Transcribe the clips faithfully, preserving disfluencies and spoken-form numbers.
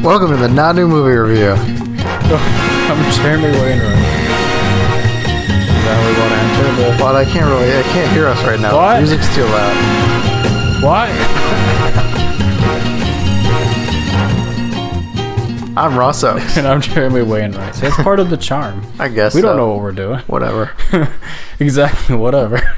Welcome to the Not New Movie Review. I'm Jeremy Wainwright. Is that how we want to enter the... But I can't really, I can't hear us right now. What? The music's too loud. What? I'm Ross Oaks. And I'm Jeremy Wainwright. See, that's part of the charm. I guess We don't so. know what we're doing. Whatever. Exactly, whatever.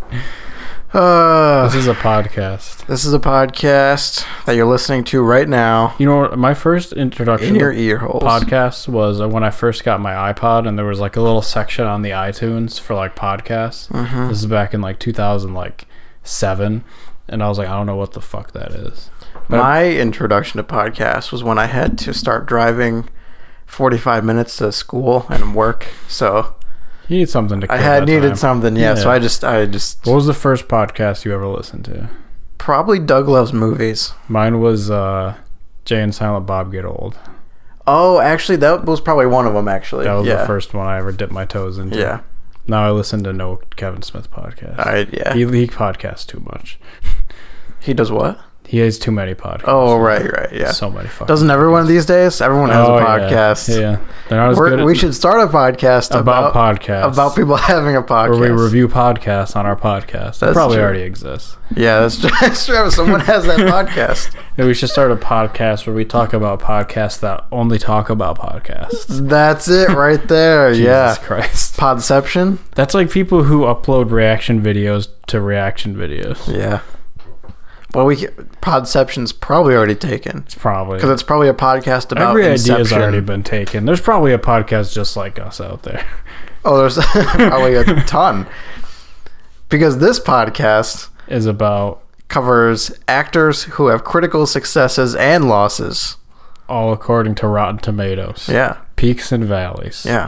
Uh, This is a podcast. this is a podcast that you're listening to right now You know what? My first introduction in your to ear holes. podcasts was uh, when I first got my iPod, and there was like a little section on the iTunes for like podcasts. Mm-hmm. This is back in like two thousand like seven, and I was like, I don't know what the fuck that is. But My introduction to podcasts was when I had to start driving forty-five minutes to school and work. So you need something to kill I had that needed time. something, yeah, Yeah. So I just, I just What was the first podcast you ever listened to? probably Doug Loves Movies. Mine was uh, Jay and Silent Bob Get Old. Oh, actually, that was probably one of them. Actually, That was yeah. the first one I ever dipped my toes into. Yeah, Now I listen to no Kevin Smith podcast. I yeah. He, he podcasts too much. He does what? He has too many podcasts. Oh, right, right, yeah. So many fucking Doesn't everyone these days? Everyone has Oh, a yeah. podcast. Yeah. They're not as We're, good at, we should start a podcast about, about podcasts. about people having a podcast. Where we review podcasts on our podcast. That That's probably true. already exists. Yeah, that's true. That's true. Someone has that podcast. Maybe we should start a podcast where we talk about podcasts that only talk about podcasts. That's it right there. yeah. Jesus Christ. Podception. That's like people who upload reaction videos to reaction videos. Yeah. Well, we can, Podception's probably already taken It's probably because it's probably a podcast about every Inception. idea has already been taken. There's probably a podcast just like us out there. Oh, there's probably a ton because this podcast Is about covers actors who have critical successes and losses. all according to Rotten Tomatoes. Yeah. Peaks and valleys. Yeah.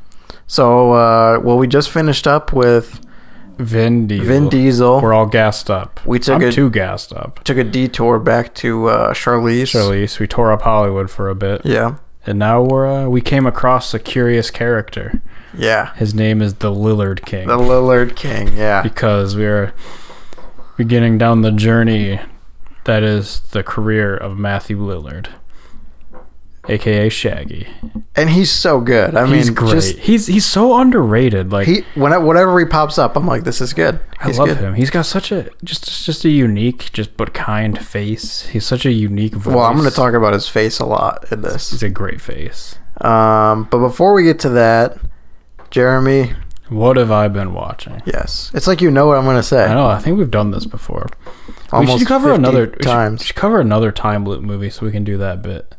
So, uh, well, we just finished up with Vin Diesel. Vin Diesel. We're all gassed up. We took I'm a- too gassed up. Took a detour back to uh, Charlize. Charlize. We tore up Hollywood for a bit. Yeah. And now we're uh, we came across a curious character. Yeah. His name is the Lillard King. The Lillard King. Yeah. Because we're beginning down the journey that is the career of Matthew Lillard, aka Shaggy. And he's so good. I He's mean, great. just he's he's so underrated. Like he when whatever he pops up, I'm like, this is good. I He's love good. him. He's got such a just just a unique, just but kind face. He's such a unique voice. Well, I'm going to talk about his face a lot in this. He's a great face. Um, but before we get to that, Jeremy, What have I been watching? yes, it's like you know what I'm going to say. I know. I think we've done this before. Almost we should cover fifty another we should- times. We should cover another time loop movie so we can do that bit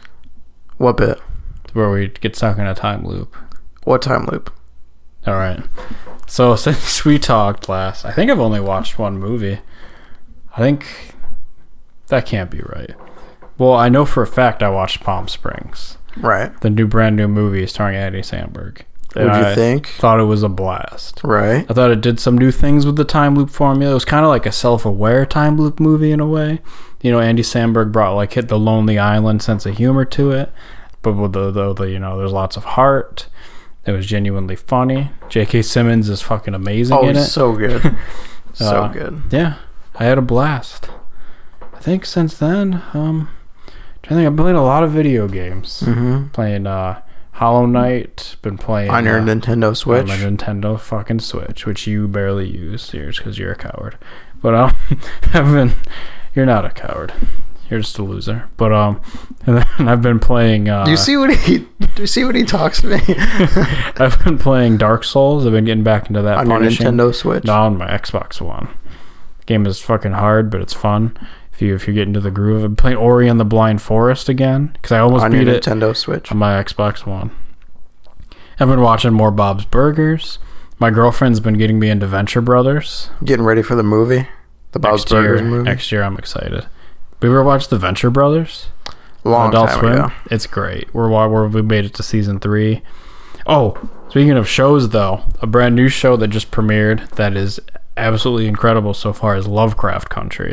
What bit? where we get stuck in a time loop. What time loop? All right. So since we talked last, I think I've only watched one movie. I think that can't be right. Well, I know for a fact I watched Palm Springs, Right. the new brand new movie starring Andy Samberg. And What'd you I think? Thought it was a blast. Right. I thought it did some new things with the time loop formula. It was kind of like a self-aware time loop movie in a way. You know, Andy Samberg brought like hit the Lonely Island sense of humor to it, but with the, the, the you know, there's lots of heart. It was genuinely funny. J K. Simmons is fucking amazing Oh, in it. he's so good. so Uh, good. Yeah, I had a blast. I think since then, um, I think I've played a lot of video games. Mm-hmm. Playing uh, Hollow Knight. Been playing On your uh, Nintendo Switch. on my Nintendo fucking Switch, which you barely use, because you're a coward. But um, I've been. You're not a coward. You're just a loser. But um, and then I've been playing. Uh, Do you see what he? Do you see what he talks to me? I've been playing Dark Souls. I've been getting back into that. On your punishing. Nintendo Switch. No, on my Xbox One. Game is fucking hard, but it's fun. If you if you get into the groove, I'm playing Ori and the Blind Forest again because I almost On beat your it Nintendo Switch. on my Xbox One. I've been watching more Bob's Burgers. My girlfriend's been getting me into Venture Brothers. Getting ready for the movie. The Bob's Next year, Burgers movie. next year, I'm excited. Have you ever watched the Venture Brothers? Long Adult time Swim? ago. It's great. We're, we're we made it to season three. Oh, speaking of shows, though, a brand new show that just premiered that is absolutely incredible so far is Lovecraft Country.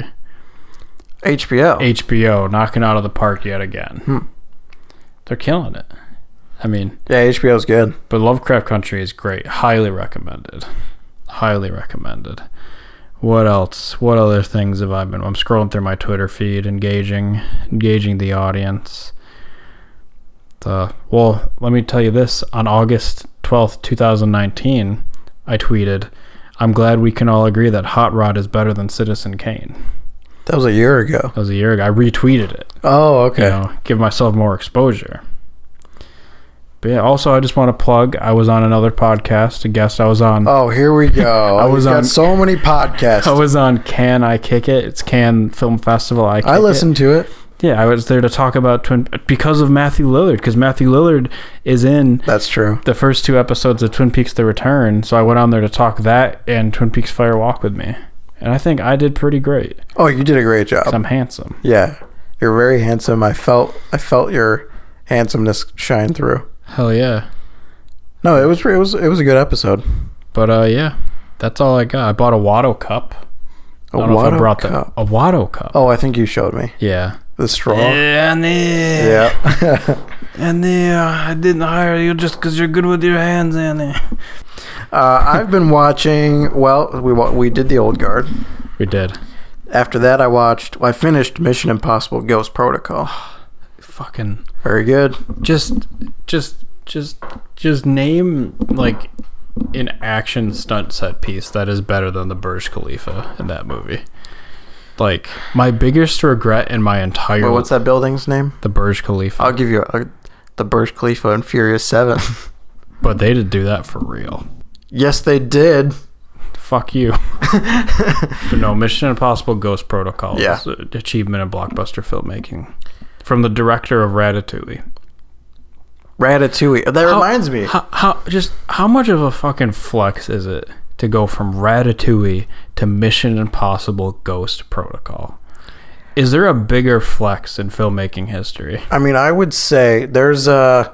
H B O. H B O knocking out of the park yet again. Hmm. They're killing it. I mean, Yeah, H B O's good. but Lovecraft Country is great. Highly recommended. Highly recommended. What else? What other things have I been? I'm scrolling through my Twitter feed, engaging, engaging the audience. Uh, well, let me tell you this. On August twelfth, twenty nineteen, I tweeted, "I'm glad we can all agree that Hot Rod is better than Citizen Kane." That was a year ago. That was a year ago. I retweeted it. Oh, okay. You know, give myself more exposure. But yeah, also I just want to plug, I was on another podcast, a guest I was on. Oh, here we go. I was You've got on so many podcasts. I was on Can I Kick It? It's Cannes Film Festival. I Kick I listened it. to it. Yeah, I was there to talk about Twin because of Matthew Lillard, because Matthew Lillard is in That's true. the first two episodes of Twin Peaks: The Return. So I went on there to talk that and Twin Peaks: Fire Walk with Me, and I think I did pretty great. Oh, you did a great job. 'Cause I'm handsome. Yeah, you're very handsome. I felt I felt your handsomeness shine through. Hell yeah. No, it was it was it was a good episode. But uh, yeah, that's all I got. I bought a Watto cup. A I don't know if I Watto brought cup. The, a Watto cup. Oh, I think you showed me Yeah. the straw. Yeah, and the, Yeah. and the, uh, I didn't hire you just because you're good with your hands, Annie. uh, I've been watching. Well, we wa- we did the Old Guard. We did. After that, I watched. Well, I finished Mission Impossible: Ghost Protocol. Fucking Very good. just, just, just, just name like an action stunt set piece that is better than the Burj Khalifa in that movie. Like my biggest regret in my entire Well, what's that building's name? the Burj Khalifa. I'll give you a, the Burj Khalifa in Furious Seven. But they did do that for real. Yes, they did. Fuck you. But no, Mission Impossible: Ghost Protocol Yeah. is an achievement in blockbuster filmmaking from the director of Ratatouille. Ratatouille. That How- reminds me. How, how just how much of a fucking flex is it to go from Ratatouille to Mission Impossible: Ghost Protocol? Is there a bigger flex in filmmaking history? I mean, I would say there's a.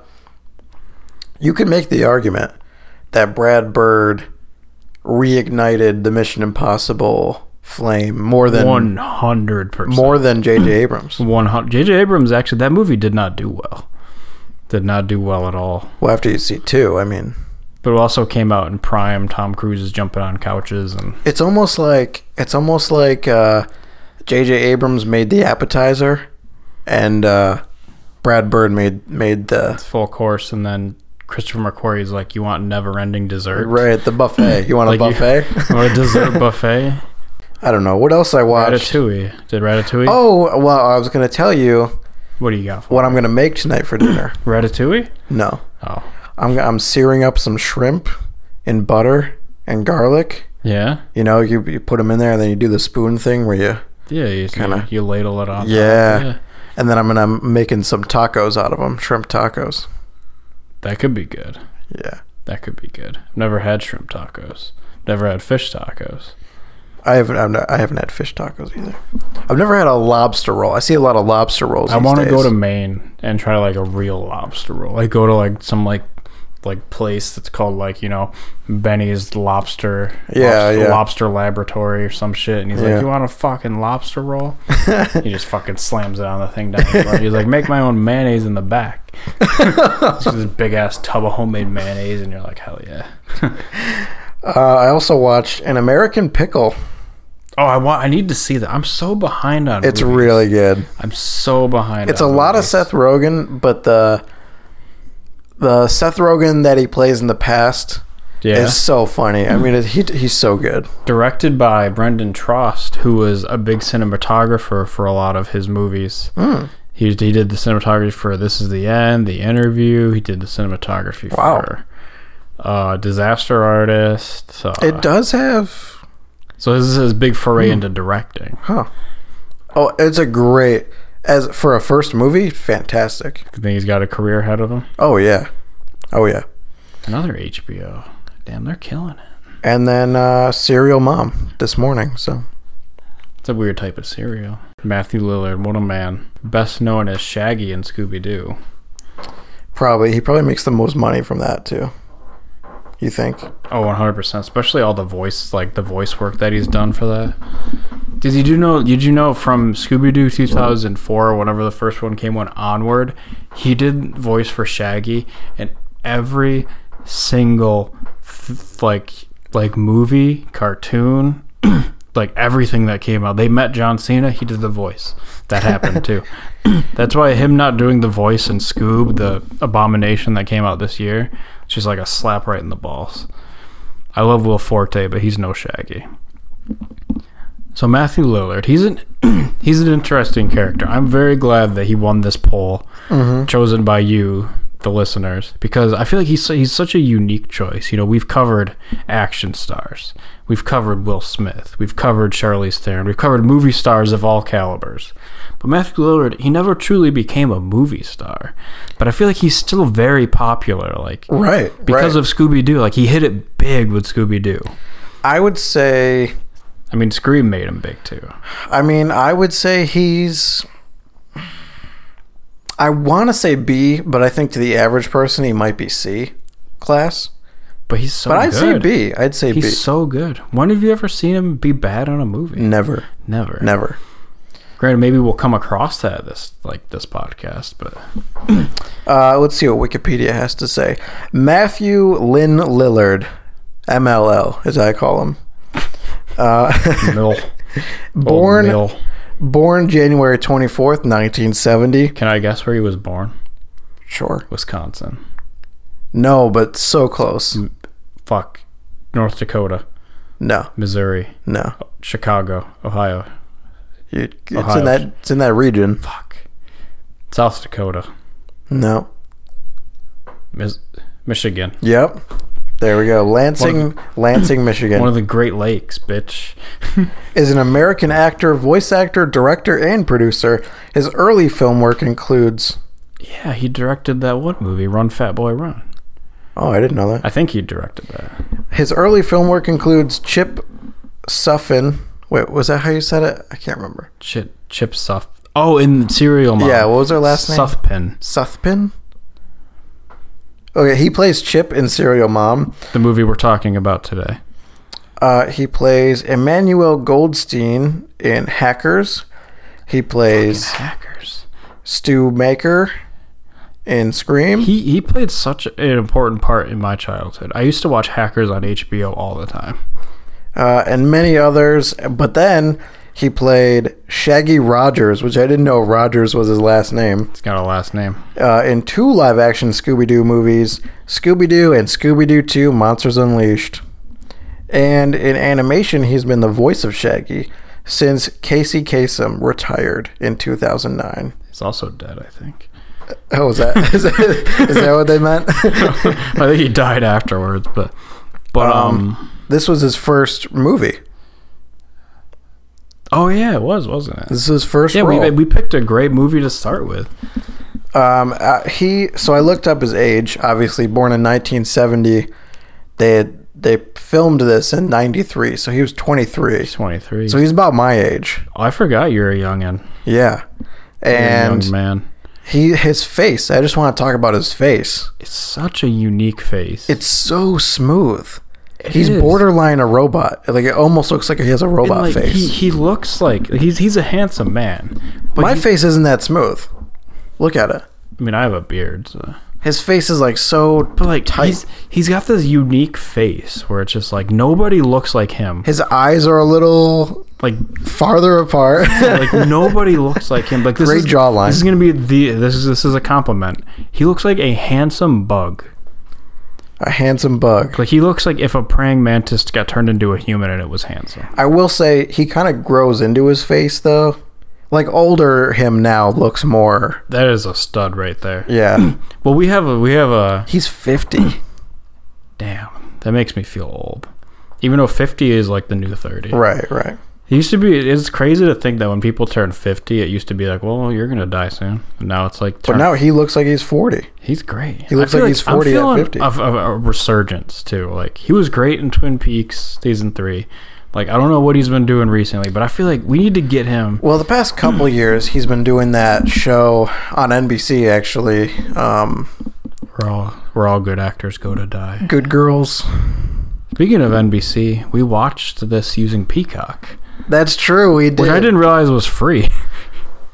You could make the argument that Brad Bird reignited the Mission Impossible flame more than One hundred percent. more than J J Abrams. One hundred. J J Abrams actually, that movie did not do well. Did not do well at all. Well, after you see two, I mean, But it also came out in prime. Tom Cruise is jumping on couches and it's almost like it's almost like uh, J J Abrams made the appetizer, and uh, Brad Bird made made the full course, and then Christopher McQuarrie is like, "You want never-ending dessert? right the buffet. You want Like a you- buffet? Or a dessert buffet?" I don't know what else I watched. Ratatouille. Did Ratatouille? Oh well, I was gonna tell you What do you got for what I'm gonna make tonight for dinner. Ratatouille? No, Oh, I'm I'm searing up some shrimp in butter and garlic. yeah, You know, you you put them in there, and then you do the spoon thing where you, yeah. You Kinda. you ladle it on. Yeah. top. yeah. and then I'm gonna I'm making some tacos out of them, shrimp tacos. That could be good. Yeah, That could be good. I've never had shrimp tacos. Never had fish tacos. I haven't I'm not, I haven't had fish tacos either. I've never had a lobster roll. I see a lot of lobster rolls. I want to go to Maine and try like a real lobster roll. Like go to like some like like place that's called like, you know, Benny's Lobster. Yeah, lobster, yeah. Lobster Laboratory or some shit. And he's Yeah. like, "You want a fucking lobster roll?" He just fucking slams it on the thing down. The front. He's like, "Make my own mayonnaise in the back." It's just this big ass tub of homemade mayonnaise, and you're like, "Hell yeah!" Uh, I also watched An American Pickle. Oh, I want. I need to see that. I'm so behind on. It's movies. really good. I'm so behind. It's a on lot of movies. Seth Rogen, but the the Seth Rogen that he plays in the past Yeah. is so funny. I mean, it, he he's so good. Directed by Brendan Trost, who was a big cinematographer for a lot of his movies. Mm. He he did the cinematography for This Is the End, The Interview. He did the cinematography Wow. for uh, Disaster Artist. Uh, It does have, so this is his big foray Hmm. into directing. huh? Oh, it's a great as for a first movie. Fantastic. I think he's got a career ahead of him. Oh yeah, oh yeah. Another H B O. Damn, they're killing it. And then uh, Serial Mom this morning. So It's a weird type of cereal. Matthew Lillard, what a man. Best known as Shaggy in Scooby-Doo. probably he probably makes the most money from that too. You think? Oh, one hundred percent. Especially all the voice, like the voice work that he's done for that. Did you do know? Did you know from Scooby-Doo two thousand four, whenever the first one came on onward, he did voice for Shaggy, and every single th- like like movie, cartoon, like everything that came out. They met John Cena. He did the voice. That happened too. That's why him not doing the voice in Scoob, the Abomination that came out this year, it's just like a slap right in the balls. I love Will Forte, but he's no Shaggy. So Matthew Lillard, he's an he's an interesting character. I'm very glad that he won this poll, mm-hmm. chosen by you, the listeners, because I feel like he's he's such a unique choice. You know, we've covered action stars, we've covered Will Smith, we've covered Charlize Theron, we've covered movie stars of all calibers. But Matthew Lillard, he never truly became a movie star. But I feel like he's still very popular, like right because right. of Scooby-Doo. Like he hit it big with Scooby-Doo. I would say. I mean, Scream made him big too. I mean, I would say he's. I want to say B, but I think to the average person, he might be C class. But he's so but I'd good. say B. I'd say he's B. He's so good. When have you ever seen him be bad on a movie? Never. Never. Never. Granted, maybe we'll come across that this like this podcast, but uh, let's see what Wikipedia has to say. Matthew Lynn Lillard, M L L, as I call him. Uh, Mill. born Mill. born January twenty-fourth, nineteen seventy. Can I guess where he was born? Sure. Wisconsin. No, but so close. M- fuck. North Dakota. No. Missouri. No. Chicago. Ohio. You, it's Ohio. in that it's in that region. Fuck. South Dakota. No. Mis- Michigan. Yep. There we go. Lansing, the, Lansing, Michigan. One of the Great Lakes, bitch. Is an American actor, voice actor, director, and producer. His early film work includes... Yeah, he directed that one movie, Run Fat Boy Run. Oh, I didn't know that. I think he directed that. His early film work includes Chip Suffin. Wait, was that how you said it? I can't remember. Chip, Chip Suff. Oh, in Serial Mom. Yeah, what was her last name? Suthpin. Suthpin? Okay, he plays Chip in Serial Mom. The movie we're talking about today. Uh, he plays Emmanuel Goldstein in Hackers. He plays Fucking Hackers. Stu Maker in Scream. He he played such an important part in my childhood. I used to watch Hackers on H B O all the time. Uh, and many others. But then he played Shaggy Rogers, which I didn't know Rogers was his last name. He's got a last name. Uh, in two live-action Scooby-Doo movies, Scooby-Doo and Scooby-Doo two Monsters Unleashed. And in animation, he's been the voice of Shaggy since Casey Kasem retired in two thousand nine. He's also dead, I think. Oh, is that is that, is that what they meant? I think he died afterwards, but but um, um this was his first movie. Oh yeah, it was, wasn't it? This is his first yeah, role. we we picked a great movie to start with. Um, uh, he so I looked up his age. Obviously, born in nineteen seventy. They had, they filmed this in ninety-three, so he was twenty-three. He's twenty-three. So he's about my age. Oh, I forgot you're a youngin. Yeah, and you're a young man. He his face. I just want to talk about his face. It's such a unique face. It's so smooth. It he's is. borderline a robot. Like it almost looks like he has a robot like, face. He he looks like he's he's a handsome man. But my he, face isn't that smooth. Look at it. I mean, I have a beard, so. His face is like so but like tight. He's, he's got this unique face where it's just like nobody looks like him. His eyes are a little like farther apart. like nobody looks like him. Like this Great is, jawline. This is gonna be the this is this is a compliment. He looks like a handsome bug. A handsome bug. Like he looks like if a praying mantis got turned into a human and it was handsome. I will say he kind of grows into his face though. Like older him now looks more. That is a stud right there. Yeah. Well, we have a we have a. He's fifty. Damn, that makes me feel old. Even though fifty is like the new thirty. Right, right. It used to be. It's crazy to think that when people turn fifty, it used to be like, well, you're gonna die soon. And now it's like. But now he looks like he's forty. He's great. He looks I like feel he's forty I'm feeling at fifty. A, a, a resurgence too. Like he was great in Twin Peaks season three. Like I don't know what he's been doing recently, but I feel like we need to get him. Well, the past couple years, he's been doing that show on N B C. Actually, um, we're all we're all good actors go to die. Good Girls. Speaking of N B C, we watched this using Peacock. That's true. We did. Which I didn't realize was free.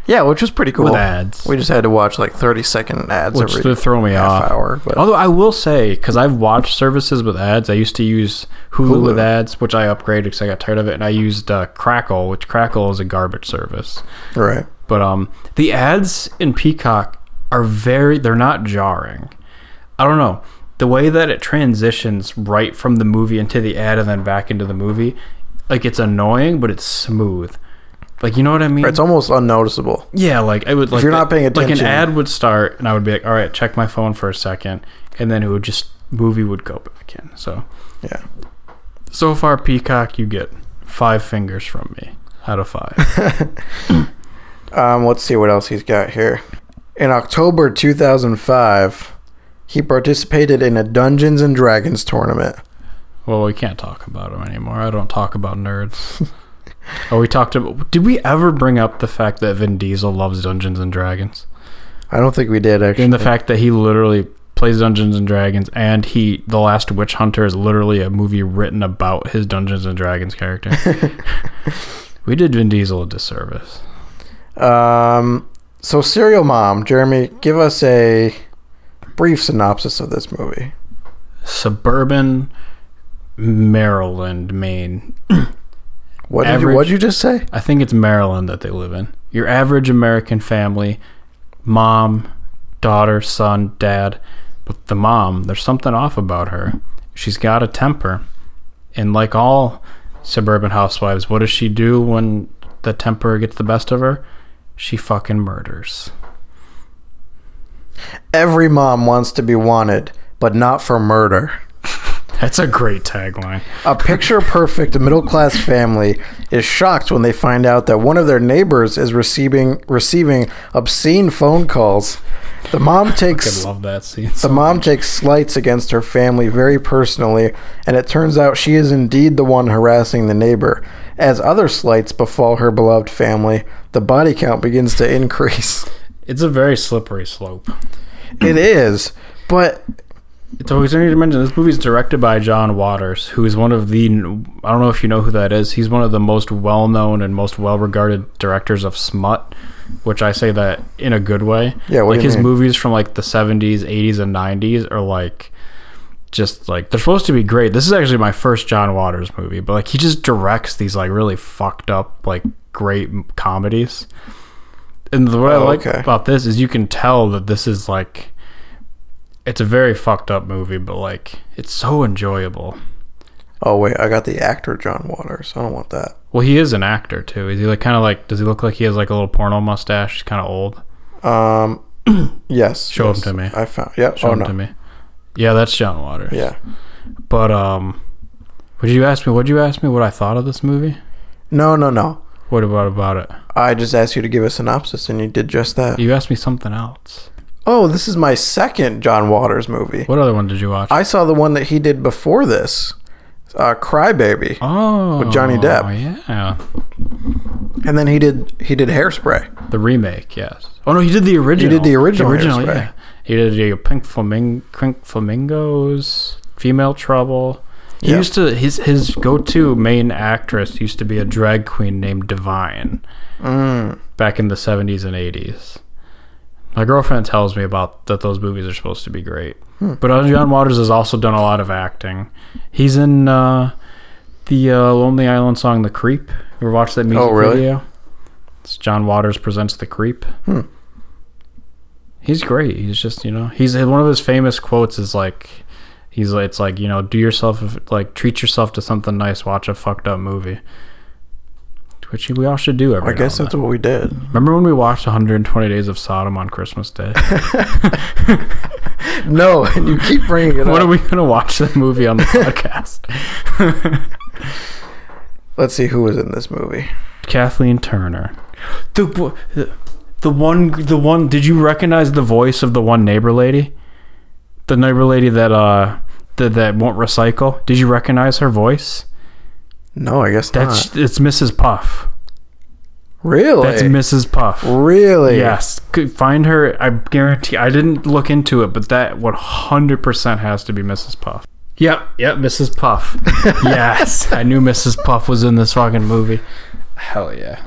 Yeah, which was pretty cool. With ads. We just had to watch like thirty second ads Which every would throw me half off. hour. But Although I will say, because I've watched services with ads, I used to use Hulu, Hulu. with ads, which I upgraded because I got tired of it, and I used uh, Crackle, which Crackle is a garbage service. right. But um, the ads in Peacock are very, they're not jarring. I don't know. The way that it transitions right from the movie into the ad and then back into the movie, like it's annoying, but it's smooth. Like, you know what I mean? It's almost unnoticeable. Yeah, like I would. Like, If you're not paying attention. like an ad would start, and I would be like, "All right, check my phone for a second," and then it would just movie would go back in. So, Yeah. so far, Peacock, you get five fingers from me out of five. Um, let's see what else he's got here. In October two thousand five, he participated in a Dungeons and Dragons tournament. Well, we can't talk about them anymore. I don't talk about nerds. Oh, we talked about. Did we ever bring up the fact that Vin Diesel loves Dungeons and Dragons? I don't think we did, actually. And the fact that he literally plays Dungeons and Dragons, and he, The Last Witch Hunter, is literally a movie written about his Dungeons and Dragons character. We did Vin Diesel a disservice. Um, so, Serial Mom, Jeremy, give us a brief synopsis of this movie. Suburban Maryland, Maine. What did you, Average- what'd you just say? I think it's Maryland that they live in. Your average American family, mom, daughter, son, dad. But the mom, there's something off about her. She's got a temper. And like all suburban housewives, what does she do when the temper gets the best of her? She fucking murders. Every mom wants to be wanted, but not for murder. That's a great tagline. A picture-perfect middle-class family is shocked when they find out that one of their neighbors is receiving receiving obscene phone calls. The mom I takes love that scene. the mom takes slights against her family very personally, and it turns out she is indeed the one harassing the neighbor. As other slights befall her beloved family, the body count begins to increase. It's a very slippery slope. It is, but It's always interesting to mention this movie is directed by John Waters, who is one of the, I don't know if you know who that is. He's one of the most well-known and most well-regarded directors of smut, which I say that in a good way. Yeah, what like do you his mean? movies from like the seventies, eighties, and nineties are like just like they're supposed to be great. This is actually my first John Waters movie, but like he just directs these like really fucked up like great m- comedies. And the way Oh, I like okay. about this is you can tell that this is like it's a very fucked up movie, but like it's so enjoyable. oh wait, I got the actor John Waters. I don't want that. Well, he is an actor too. Is he like kind of like? Does he look like he has like a little porno mustache? He's kind of old. Um, yes. Show him yes. to me. I found. Yeah. Show oh him no. to me. Yeah, that's John Waters. Yeah. But um, would you ask me? Would you ask me what I thought of this movie? No, no, no. What about about it? I just asked you to give a synopsis, and you did just that. You asked me something else. Oh, this is my second John Waters movie. What other one did you watch? I saw the one that he did before this, uh, Crybaby, oh, with Johnny Depp. Yeah, and then he did he did Hairspray. the remake. Yes. Oh no, he did the original. did the original original. Hairspray. Yeah. He did the Pink Flamingo, Pink Flamingos, Female Trouble. He Yeah. used to his his go-to main actress used to be a drag queen named Divine Mm. back in the seventies and eighties. My girlfriend tells me about that those movies are supposed to be great. Hmm. But uh, John Waters has also done a lot of acting. He's in uh, the uh, Lonely Island song "The Creep." You ever watched that music Oh, really? video? It's John Waters presents "The Creep." Hmm. He's great. He's just, you know, he's one of his famous quotes is like, he's like, it's like, you know, do yourself, like, treat yourself to something nice, watch a fucked up movie. Which we all should do every I guess now and that's then. what we did. Remember when we watched one hundred twenty Days of Sodom on Christmas Day? No, and you keep bringing it When up. are we going to watch that movie on the podcast? Let's see who was in this movie. Kathleen Turner. The, the the one the one did you recognize the voice of the one neighbor lady? The neighbor lady that uh that, that won't recycle? Did you recognize her voice? No, I guess That's not. it's Missus Puff. Really? That's Missus Puff. Really? Yes. Could find her. I guarantee. I didn't look into it, but that one hundred percent has to be Missus Puff. Yep. Yep. Missus Puff. Yes. I knew Missus Puff was in this fucking movie. Hell yeah.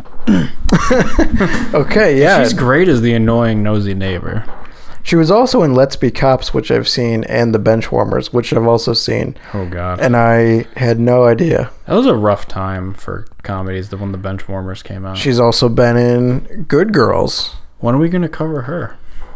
Okay, yeah. She's great as the annoying nosy neighbor. She was also in Let's Be Cops, which I've seen, and The Benchwarmers, which I've also seen. Oh, God. And I had no idea. That was a rough time for comedies, the when The Benchwarmers came out. She's also been in Good Girls. When are we going to cover her?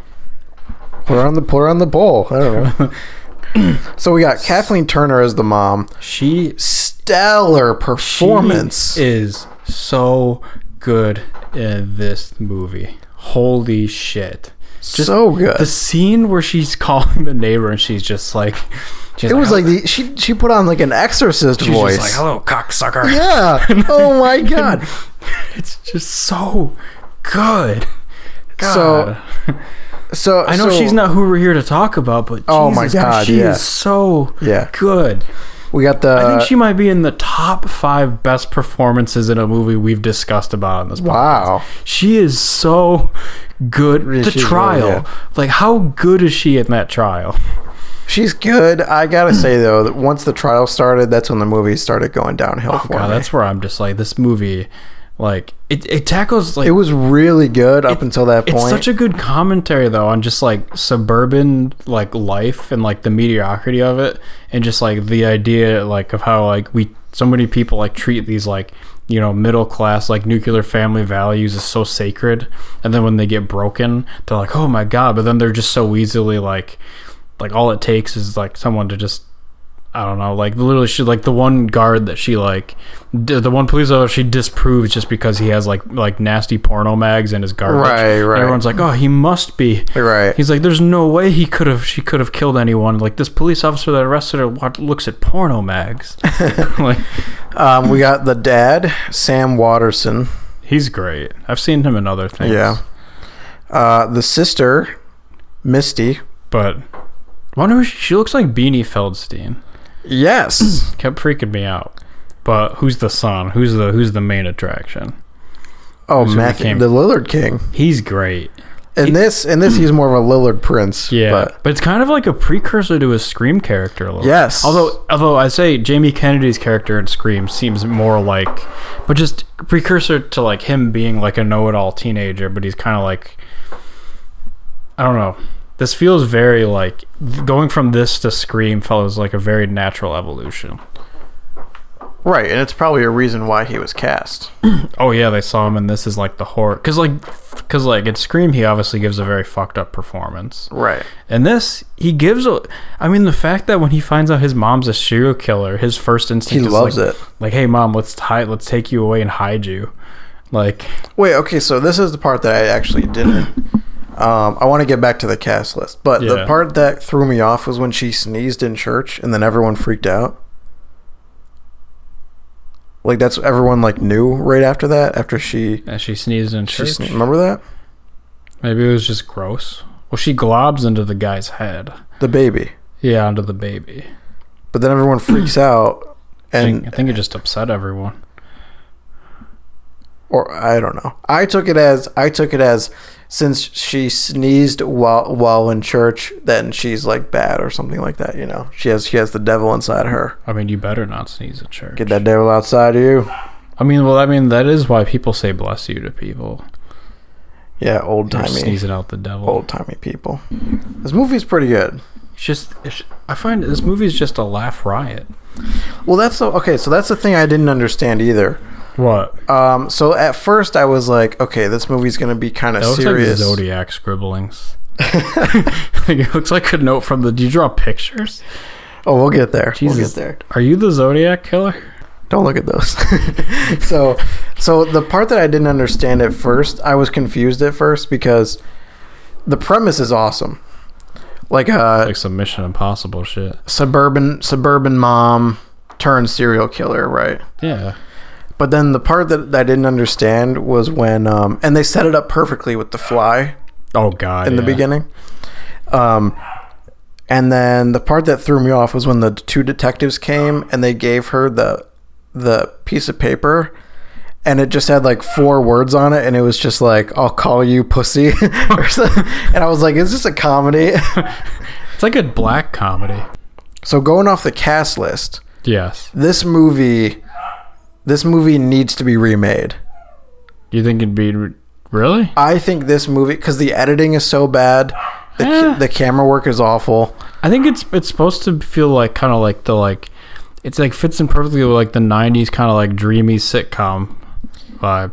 Put her on the put her on the bowl. I don't know. So we got Kathleen Turner as the mom. She Stellar performance. She is so good in this movie. Holy shit. Just so good. The scene where she's calling the neighbor and she's just like, she's it like, was like the she she put on like an exorcist she's voice. just like, hello, cocksucker. Yeah. Oh my god. It's just so good. God. So so I know so, she's not who we're here to talk about, but oh Jesus my god, Christ, she yeah. is so yeah. good. We got the. I think she might be in the top five best performances in a movie we've discussed about in this podcast. Wow. She is so good. Yeah, the she's trial. really good. Like, how good is she in that trial? She's good. I gotta say though, that once the trial started, that's when the movie started going downhill Oh, for God, me. that's where I'm just like, this movie, like, it, it tackles, like... It was really good up it- until that point. It's such a good commentary, though, on just, like, suburban, like, life and, like, the mediocrity of it. And just, like, the idea, like, of how, like, we... So many people, like, treat these, like, you know, middle class, like, nuclear family values as so sacred. And then when they get broken, they're like, oh, my God. But then they're just so easily, like... Like, all it takes is, like, someone to just... I don't know, like literally she like the one guard that she like d- the one police officer she disproves just because he has like like nasty porno mags in his garbage. Right, right. And everyone's like, oh, he must be. Right. He's like, there's no way he could have she could have killed anyone. Like this police officer that arrested her what, looks at porno mags. Like, um, we got the dad, Sam Waterson. he's great. I've seen him in other things. Yeah. Uh, the sister, Misty. But I wonder who she, she looks like Beanie Feldstein. Yes. Kept freaking me out. But who's the son? Who's the who's the main attraction? Oh, Who's who Matthew, became- the Lillard King. He's great. In this, in this, he's more of a Lillard prince. Yeah, But but it's kind of like a precursor to his Scream character a little. Yes. Although, although I say Jamie Kennedy's character in Scream seems more like, but just precursor to like him being like a know-it-all teenager, but he's kind of like, I don't know. This feels very like going from this to Scream feels like a very natural evolution. right, and it's probably a reason why he was cast. Oh yeah, they saw him in this as like the horror, because like, because like in Scream he obviously gives a very fucked up performance. Right. And this, he gives a... I mean, the fact that when he finds out his mom's a serial killer, his first instinct He is loves like, it. like, hey, Mom, let's hide, let's take you away and hide you. Like... Wait, okay, so this is the part that I actually didn't. Um, I want to get back to the cast list, but the Yeah. part that threw me off was when she sneezed in church, and then everyone freaked out. Like that's everyone like knew right after that. After she, And she sneezed in she church. sne- remember that Maybe it was just gross. Well, she globs into the guy's head. the baby, Yeah, onto the baby. but then everyone freaks out, I think, and I think it just upset everyone. or I don't know. I took it as I took it as since she sneezed while while in church, then she's like bad or something like that. You know, she has she has the devil inside her. I mean, you better not sneeze at church. Get that devil outside of you. I mean, well, I mean, that is why people say bless you to people. Yeah, old They're timey, sneezing out the devil. old timey people. This movie's pretty good. It's just, it's, I find this movie's just a laugh riot. Well, that's the, okay. So that's the thing I didn't understand either. What? Um, so at first I was like, okay, this movie's gonna be kind of It looks serious. like Zodiac scribblings. Like, it looks like a note from the. Do you draw pictures? Oh, we'll get there. Jesus. We'll get there. Are you the Zodiac killer? Don't look at those. so, so the part that I didn't understand at first, I was confused at first because the premise is awesome. Like a Like some Mission Impossible shit. suburban suburban mom turned serial killer, right? Yeah. But then the part that I didn't understand was when, um, and they set it up perfectly with the fly Oh God. in the yeah. beginning. Um, and then the part that threw me off was when the two detectives came and they gave her the the piece of paper, and it just had like four words on it, and it was just like, "I'll call you pussy," or something. And I was like, "Is this a comedy?" It's like a black comedy. So going off the cast list, Yes. this movie, this movie needs to be remade. You think it'd be really? I think this movie, because the editing is so bad, the Eh. the camera work is awful. I think it's it's supposed to feel like kind of like the like it's like fits in perfectly with like the nineties kind of like dreamy sitcom vibe.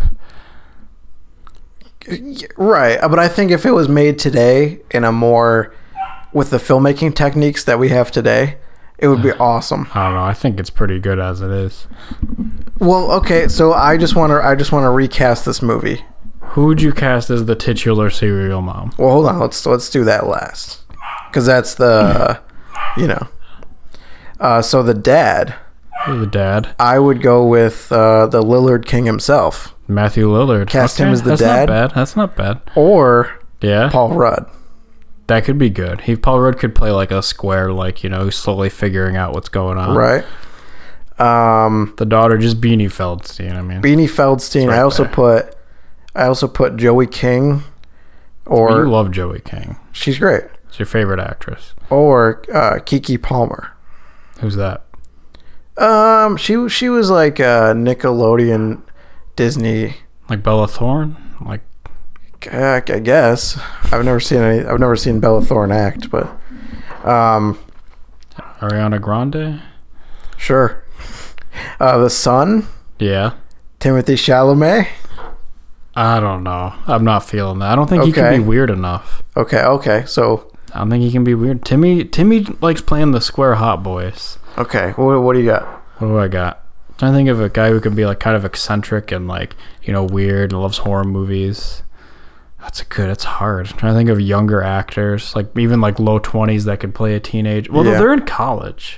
Right, but I think if it was made today in a more with the filmmaking techniques that we have today, it would be awesome. I don't know. I think it's pretty good as it is. Well, okay, so I just want to I just want to recast this movie. Who would you cast as the titular serial mom? Well, hold on. Let's let's do that last, because that's the, you know. Uh, so the dad, The dad, I would go with uh, the Lillard King himself, Matthew Lillard. Cast him as the that's dad? Not bad. That's not bad. or Yeah, Paul Rudd. that could be good. He Paul Rudd could play like a square, like you know, who's slowly figuring out what's going on. Right. Um, The daughter, just Beanie Feldstein. I mean, Beanie Feldstein. Right I also there. put, I also put Joey King, you or love Joey King. she's great, It's your favorite actress. or uh, Kiki Palmer. Who's that? Um, she she was like a Nickelodeon, Disney. Like Bella Thorne? Like I I guess I've never seen any. I've never seen Bella Thorne act, but um, Ariana Grande? sure. Uh, the son, Yeah. Timothy Chalamet. I don't know. I'm not feeling that. I don't think he Okay. can be weird enough. Okay, okay. So I don't think he can be weird. Timmy Timmy likes playing the square hot boys. okay, what what do you got? What do I got? I'm trying to think of a guy who can be like kind of eccentric and like, you know, weird and loves horror movies. That's a good. It's hard. I'm trying to think of younger actors, like even like low twenties that could play a teenage. Well, Yeah. they're in college.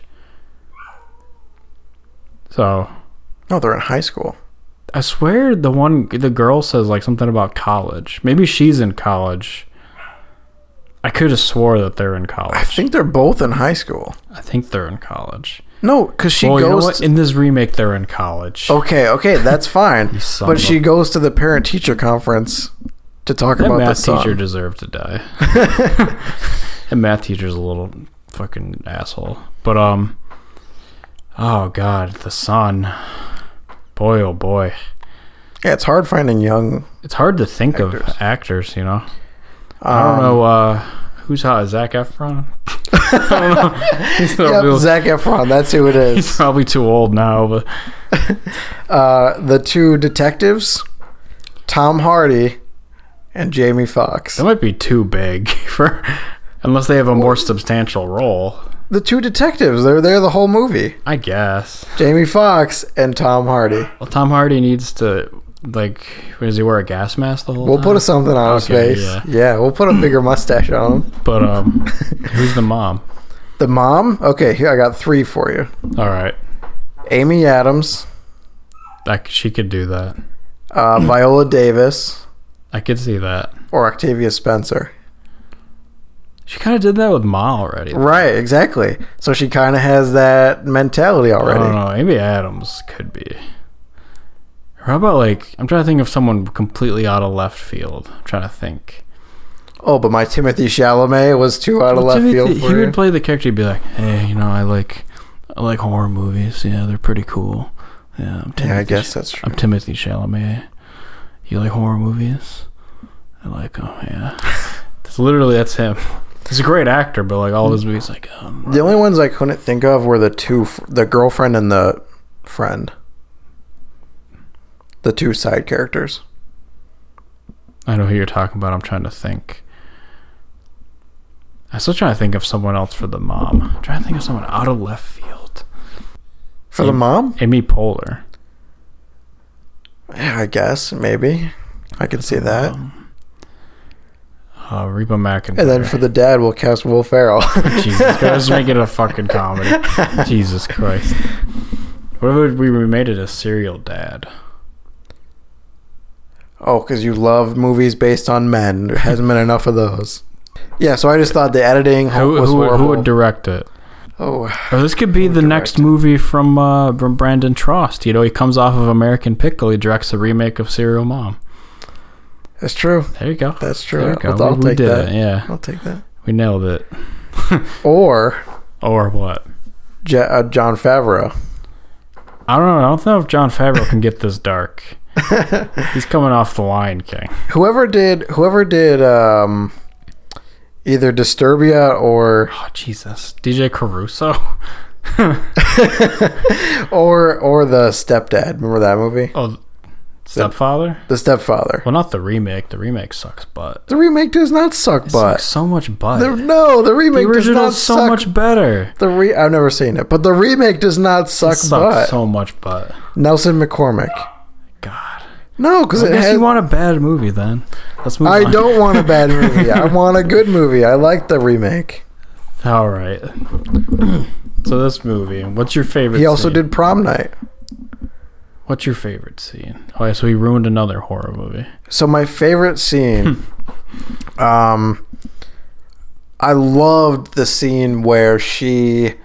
So Oh, they're in high school. I swear the one the girl says like something about college. Maybe she's in college. I could have swore that they're in college. I think they're both in high school. I think they're in college. No, because she well, you know goes. what? to- In this remake, they're in college. okay, okay, that's fine. son But of she a- goes to the parent teacher conference to talk That about the math son. teacher deserved to die. That math teacher's a little fucking asshole. But um, oh god, the son. Boy, oh boy, Yeah, it's hard finding young. it's hard to think Actors. of actors. You know, Um, I don't know uh, who's hot. Zac Efron. I don't know. He's Yep, probably, Zac Efron. That's who it he's is. probably too old now, but Uh, the two detectives, Tom Hardy and Jamie Foxx. that might be too big for unless they have a more substantial role. The two detectives. They're there the whole movie. I guess. Jamie Foxx and Tom Hardy. Well, Tom Hardy needs to like. Does he wear a gas mask the whole We'll time? put something on his Okay, face. yeah. Yeah, we'll put a bigger mustache on him. But um, who's the mom? The mom. Okay, here I got three for you. All right, Amy Adams, I c she could do that. uh, Viola Davis, I could see that. or Octavia Spencer. She kind of did that with Ma already. Right, exactly. So she kind of has that mentality I don't already. know. Amy Adams could be. Or how about like I'm trying to think of someone completely out of left field. I'm trying to think. Oh, but my Timothy Chalamet was too out of Well, left Timothy- field he for you. would play the character. He'd be like, "Hey, you know, I like, I like horror movies. Yeah, they're pretty cool. Yeah, I'm Timothy, Yeah, I guess that's true. I'm Timothy Chalamet. You like horror movies? I like, oh yeah. That's literally that's him. He's a great actor, but like all his movies, like, um, The only ones I couldn't think of were the two, f- the girlfriend and the friend. The two side characters. I know who you're talking about. I'm trying to think. I'm still trying to think of someone else for the mom. I'm trying to think of someone out of left field. For the Amy- mom? Amy Poehler. Yeah, I guess, maybe. I could see that. Um, uh, Reba McEntire. And then for the dad, we'll cast Will Ferrell. Jesus Christ, make it a fucking comedy. Jesus Christ. What if we remade it a serial dad? Oh, because you love movies based on men. There hasn't been enough of those. Yeah, so I just thought the editing Who, was who, would, horrible. who would direct it? oh, Or this could be Who the would next direct it? movie from uh, from Brandon Trost. You know, he comes off of American Pickle. He directs a remake of Serial Mom. that's true. There you go. That's true. There you go. I'll, I'll we, we take did that. it. Yeah, I'll take that. we nailed it. Or Or what? Je- uh, John Favreau. I don't know. I don't know if John Favreau can get this dark. He's coming off the Lion King. Whoever did, whoever did, um, either Disturbia or Oh Jesus, D J Caruso. or or the Stepdad. Remember that movie? Oh, Stepfather. The Stepfather. Well, not the remake. The remake sucks butt. The remake does not suck It butt. sucks so much butt. The, no, the the remake does not original's so suck. much better. The re- I've never seen it, but the remake does not suck It sucks butt. so much butt. Nelson McCormick. God. No, because I it guess has. you want a bad movie then. Let's move I on. don't want a bad movie. I want a good movie. I like the remake. All right. So this movie, what's your favorite? He also scene? did Prom Night. What's your favorite scene? Oh, yeah, so he ruined another horror movie. So my favorite scene, um, I loved the scene where she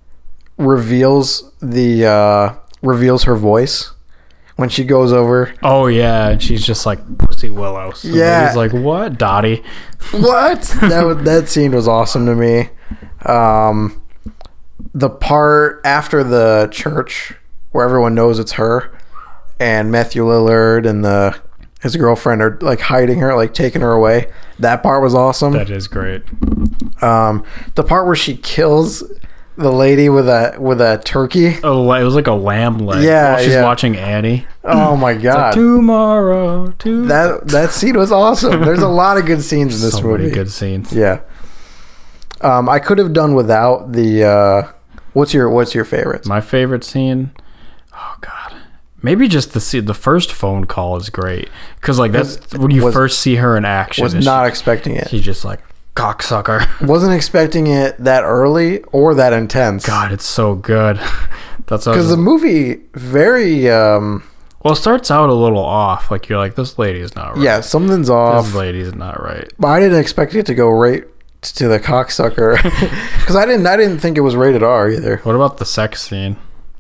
reveals the uh, reveals her voice when she goes over. Oh yeah, and she's just like Pussy Willows. And Yeah. he's like, what, Dottie? What? that was, that scene was awesome to me. Um, the part after the church where everyone knows it's her, and Matthew Lillard and the his girlfriend are like hiding her, like taking her away. That part was awesome. That is great. Um, the part where she kills the lady with a with a turkey. Oh, it was like a lamb leg. Yeah, while she's yeah. watching Annie. Oh my Like, god, tomorrow, to that that scene was awesome. There's a lot of good scenes in this so movie. many good scenes. Yeah. Um, I could have done without the. Uh, what's your What's your favorite? My favorite scene. Oh God, maybe just the scene. The first phone call is great because like that's when you Was- first see her in action. Was and not she- expecting it. She's just like cocksucker. Wasn't expecting it that early or that intense. God, it's so good. That's Because the movie very. Um, well, it starts out a little off. Like you're like, this lady's not right. yeah, something's off. This lady's not right. But I didn't expect it to go right to the cocksucker because I didn't. I didn't think it was rated R either. What about the sex scene?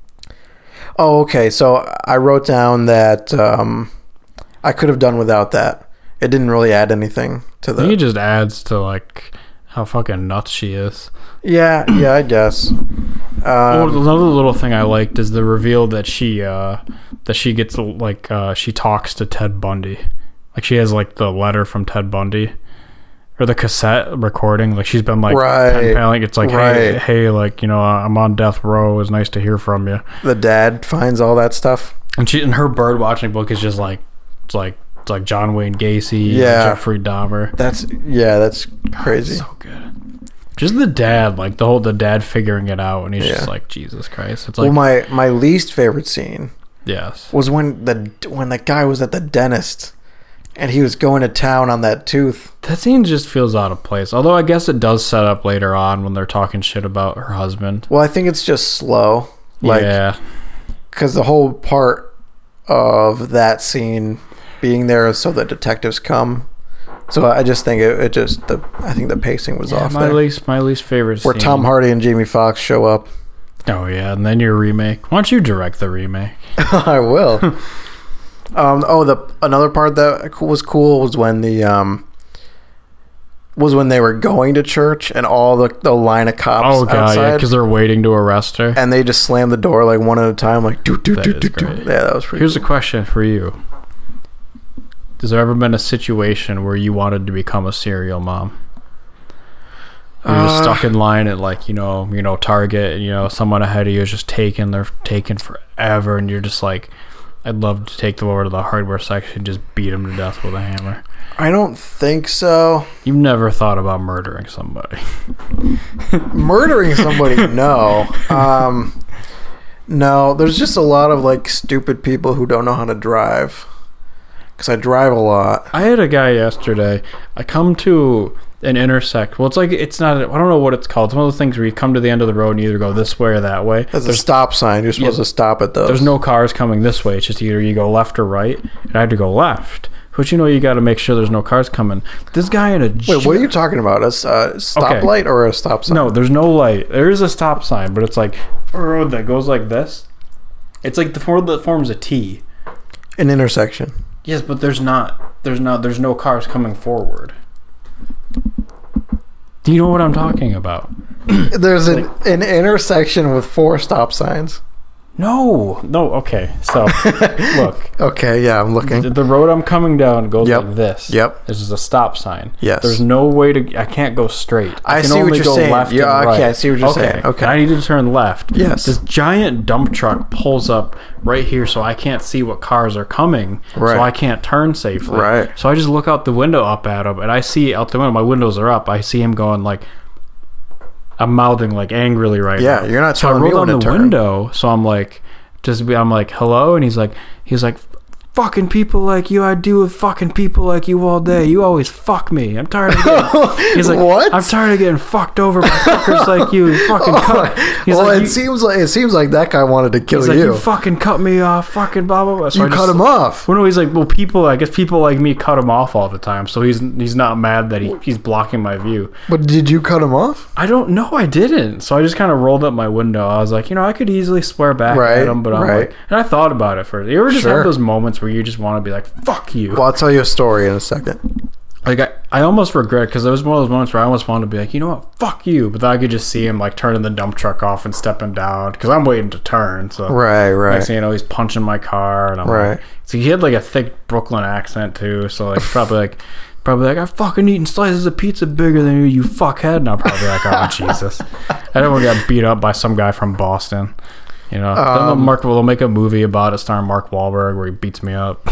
Oh, okay. So I wrote down that um, I could have done without that. It didn't really add anything to I think it the. just adds to like how fucking nuts she is. Yeah, yeah, I guess. Well, Um, another little thing I liked is the reveal that she uh, that she gets like uh, she talks to Ted Bundy, like she has like the letter from Ted Bundy. Or the cassette recording, like she's been like, Right. pen paling. It's like, hey, Right. hey, like you know, I'm on death row. It's nice to hear from you. the dad finds all that stuff. And she, and her bird watching book is just like, it's like, it's like John Wayne Gacy, Yeah. Jeffrey Dahmer. That's yeah, that's crazy. So good. Just the dad, like the whole the dad figuring it out, and he's Yeah. just like, Jesus Christ. It's like, Well, my my least favorite scene yes, was when the when the guy was at the dentist and he was going to town on that tooth. that scene just feels out of place. Although I guess it does set up later on when they're talking shit about her husband. Well, I think it's just slow, like yeah, because the whole part of that scene being there is so the detectives come. So I just think it, it just the I think the pacing was yeah off my there. least my least favorite Where scene. Tom Hardy and Jamie Foxx show up. Oh yeah, and then your remake. Why don't you direct the remake? I will. um, oh, the another part that was cool was when the um, was when they were going to church and all the, the line of cops Oh god, outside, yeah, because they're waiting to arrest her. and they just slammed the door like one at a time, like do do That do is do do. great. Yeah, that was pretty. Here's cool. a question for you. Has there ever been a situation where you wanted to become a serial mom? You're just Uh, stuck in line at like, you know, you know, Target, and you know, someone ahead of you is just taking, they're taking forever, and you're just like, I'd love to take them over to the hardware section and just beat them to death with a hammer. I don't think so. You've never thought about murdering somebody. Murdering somebody, no. Um, no, there's just a lot of like stupid people who don't know how to drive. Because I drive a lot. I had a guy yesterday. I come to an intersect. Well, it's like, it's not, I don't know what it's called. It's one of those things where you come to the end of the road and you either go this way or that way. There's a There's, stop sign. You're supposed Yeah. to stop at those. there's no cars coming this way. It's just either you go left or right. And I had to go left. But you know, you got to make sure there's no cars coming. This guy in a Wait, what are you talking about? A s- uh, stoplight or a stop sign? No, there's no light. There is a stop sign, but it's like a road that goes like this. It's like the form that forms a T. An intersection. Yes, but there's not. There's not. There's no cars coming forward. Do you know what I'm talking about? There's an, an intersection with four stop signs. No, no. Okay, so look. Okay, yeah, I'm looking. The, the road I'm coming down goes Yep. like this. Yep. This is a stop sign. Yes. There's no way to. I can't go straight. I, I can see what only you're go saying. Left Yeah, and okay, right. I see what you're saying. Okay. I need to turn left. Yes. This giant dump truck pulls up right here, so I can't see what cars are coming. Right. So I can't turn safely. Right. So I just look out the window up at him, and I see out the window. My windows are up. I see him going like. I'm mouthing like angrily right Yeah, now. you're not So I telling me roll when down to the turn. window, so I'm like, just be, I'm like, hello, and he's like, he's like, fucking people like you, I deal with fucking people like you all day. You always fuck me. I'm tired of getting. He's like, What? I'm tired of getting fucked over by fuckers like you. You fucking cut. He's well, like, it you, seems like it seems like that guy wanted to kill he's like, you. you fucking cut me off. Fucking blah blah blah. So you I cut just- him off. Well, no, he's like, well, people. I guess people like me cut him off all the time. So he's he's not mad that he, he's blocking my view. But did you cut him off? I don't know. I didn't. So I just kind of rolled up my window. I was like, you know, I could easily swear back Right, at him, but I'm right. like, and I thought about it first. You ever just Sure. have those moments where you just want to be like, fuck you? Well, I'll tell you a story in a second. Like I, I almost regret because there was one of those moments where I almost wanted to be like, you know what, fuck you. But then I could just see him like turning the dump truck off and stepping down because I'm waiting to turn. So Right, right. next thing you know, he's punching my car, and I'm Right. like, so he had like a thick Brooklyn accent too. So like probably like. Probably like, I've fucking eaten slices of pizza bigger than you, you fuckhead. And I'm probably like, oh, Jesus. I don't want to get beat up by some guy from Boston. You know, Um, then Mark will make a movie about it starring Mark Wahlberg where he beats me up.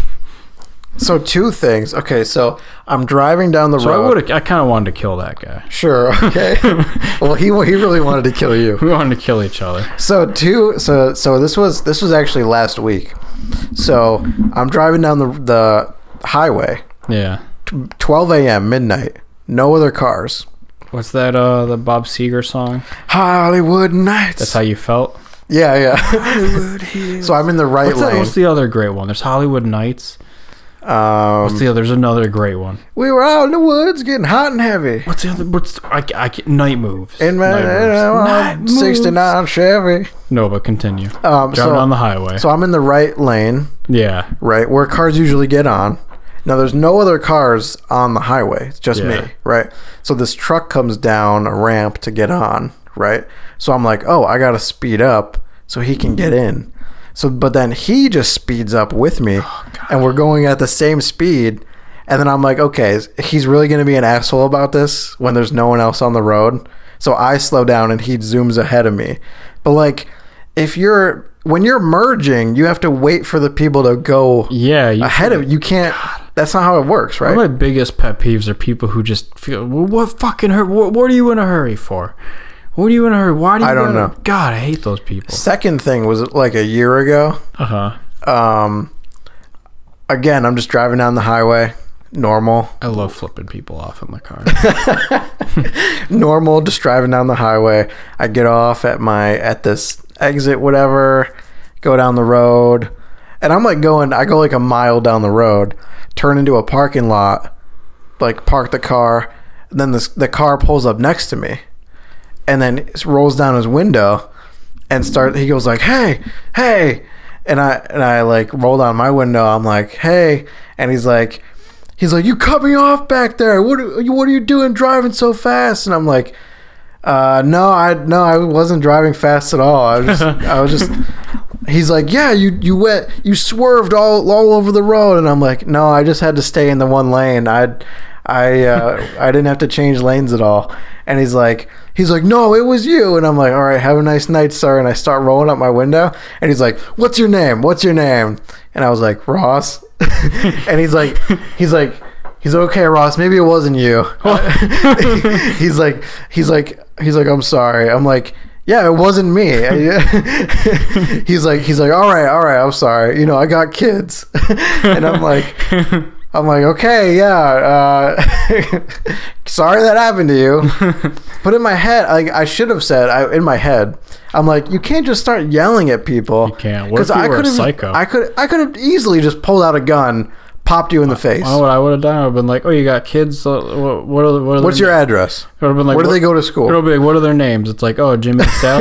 So two things. Okay, so I'm driving down the So I road. would I kind of wanted to kill that guy. Sure. Okay. Well, he he really wanted to kill you. We wanted to kill each other. So two. So so this was this was actually last week. So I'm driving down the the highway. Yeah. twelve a.m. midnight. No other cars. What's that? Uh, the Bob Seger song. Hollywood Nights. That's how you felt. Yeah, yeah. Hollywood Hills. So I'm in the right What's, that, lane. what's the other great one? There's Hollywood Nights. Um, What's the other? There's another great one. we were out in the woods getting hot and heavy. What's the other? What's I? I can't- Night Moves. In my Night Moves. Night Moves. sixty-nine Chevy. No, but continue. Um, Driving so, on the highway. so I'm in the right lane, yeah. right, where cars usually get on. Now, there's no other cars on the highway. It's just Yeah. me, right? So this truck comes down a ramp to get on, right? So I'm like, oh, I got to speed up so he can get in. So, but then he just speeds up with me, Oh, and we're going at the same speed. And then I'm like, okay, he's really going to be an asshole about this when there's no one else on the road. So I slow down and he zooms ahead of me. But like, if you're when you're merging, you have to wait for the people to go Yeah. You ahead of you. Can't. That's not how it works, right? One of my biggest pet peeves are people who just feel, well, what fucking hurt? What, what are you in a hurry for? What are you in a hurry? Why do you? I don't wanna- know. God, I hate those people. Second thing was like a year ago. Uh huh. Um, again, I'm just driving down the highway, normal, I love flipping people off in my car. normal, just driving down the highway. I get off at my at this exit, whatever, go down the road, and I'm like going. I go like a mile down the road, turn into a parking lot, like park the car, and then this the car pulls up next to me, and then rolls down his window, and start. He goes like, "Hey, hey," and I and I like roll down my window. I'm like, "Hey," and he's like. He's like, you cut me off back there. What are you, what are you doing driving so fast? And I'm like, uh, no, I no, I wasn't driving fast at all. I was just, I was just. He's like, yeah, you you went, you swerved all all over the road, and I'm like, no, I just had to stay in the one lane. I, I, uh, I didn't have to change lanes at all. And he's like, he's like, no, it was you. And I'm like, all right, have a nice night, sir. And I start rolling up my window, and he's like, what's your name? What's your name? And I was like, Ross. And he's like, he's like, he's okay, Ross. Maybe it wasn't you. he's like, he's like, he's like, I'm sorry. I'm like, yeah, it wasn't me. he's like, he's like, all right, all right, I'm sorry. You know, I got kids. And I'm like, I'm like, okay, yeah. Uh, sorry that happened to you. But in my head, like I should have said, I, in my head, I'm like, you can't just start yelling at people. You can't. What if you I were a could have, psycho? I could, I could have easily just pulled out a gun, popped you in the face. I know what I would have done. I would have been like, oh, you got kids? So what, what are, what are What's their your na-" address? I would have been like, Where do what, they go to It school? would be like, what are their names? It's like, oh, Jimmy and Sally.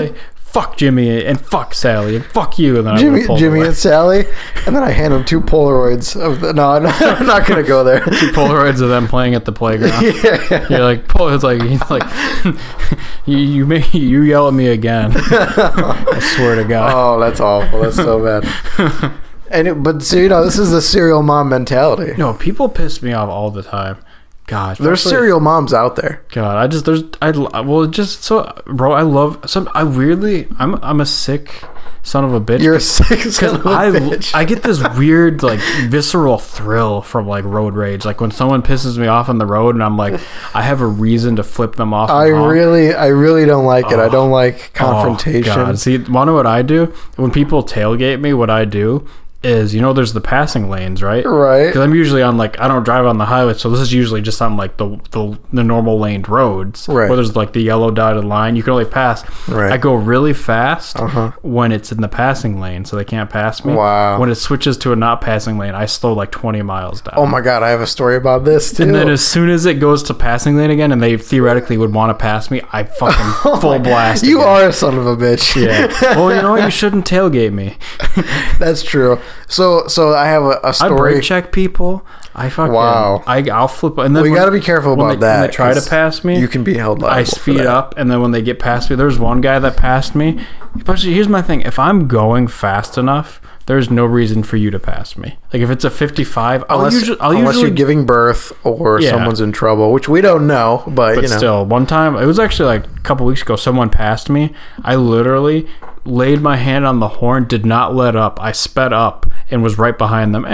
fuck Jimmy and fuck Sally and fuck you. And then Jimmy, I pull Jimmy away. and Sally, and then I hand them two Polaroids of the. No, I'm not, I'm not gonna go there. Two Polaroids of them playing at the playground. Yeah. You're like, Pol- it's like, he's like, you you make you yell at me again. I swear to God. Oh, that's awful. That's so bad. And it, but so, you know, this is the serial mom mentality. No, people piss me off all the time. God, There's especially- serial moms out there. God, I just there's I well just so bro, I love some. I weirdly I'm I'm a sick son of a bitch. You're a sick son of a I bitch. I get this weird like visceral thrill from like road rage. Like when someone pisses me off on the road and I'm like I have a reason to flip them off. I and honk. really, I really don't like it. I Oh. don't like confrontation. Oh, God. See, wanna know what I do? When people tailgate me, what I do is, you know, there's the passing lanes, right? Right. Because I'm usually on like I don't drive on the highway, so this is usually just on like the the, the normal laned roads, Right. where there's like the yellow dotted line. You can only pass. Right. I go really fast Uh-huh. when it's in the passing lane, so they can't pass me. Wow. When it switches to a not passing lane, I slow like twenty miles down. Oh my God, I have a story about this too. And then as soon as it goes to passing lane again, and they theoretically would want to pass me, I fucking full blast. You again. are a son of a bitch. Yeah. Well, you know what? You shouldn't tailgate me. That's true. So, so I have a, a I story. brake check people. I fucking Wow. I I'll flip and then Well, you when- got to be careful when about they, that. When they try to 'cause pass me, you can be held liable. I for speed that. up, and then when they get past me, there's one guy that passed me. Especially, here's my thing: if I'm going fast enough, there's no reason for you to pass me. Like if it's a fifty-five, I'll Unless, usually, I'll unless usually you're giving birth or Yeah. someone's in trouble, which we don't know, but, But you know. still, one time, it was actually like a couple weeks ago, someone passed me. I literally laid my hand on the horn, did not let up. I sped up and was right behind them. Oh,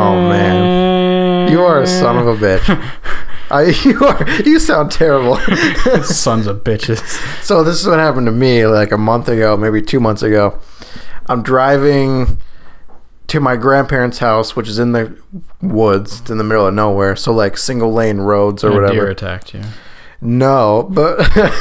man. You are a son of a bitch. I, you are. You sound terrible. Sons of bitches. So this is what happened to me like a month ago, maybe two months ago. I'm driving to my grandparents' house, which is in the woods. It's in the middle of nowhere. So like single lane roads or And a whatever. deer attacked you. No, but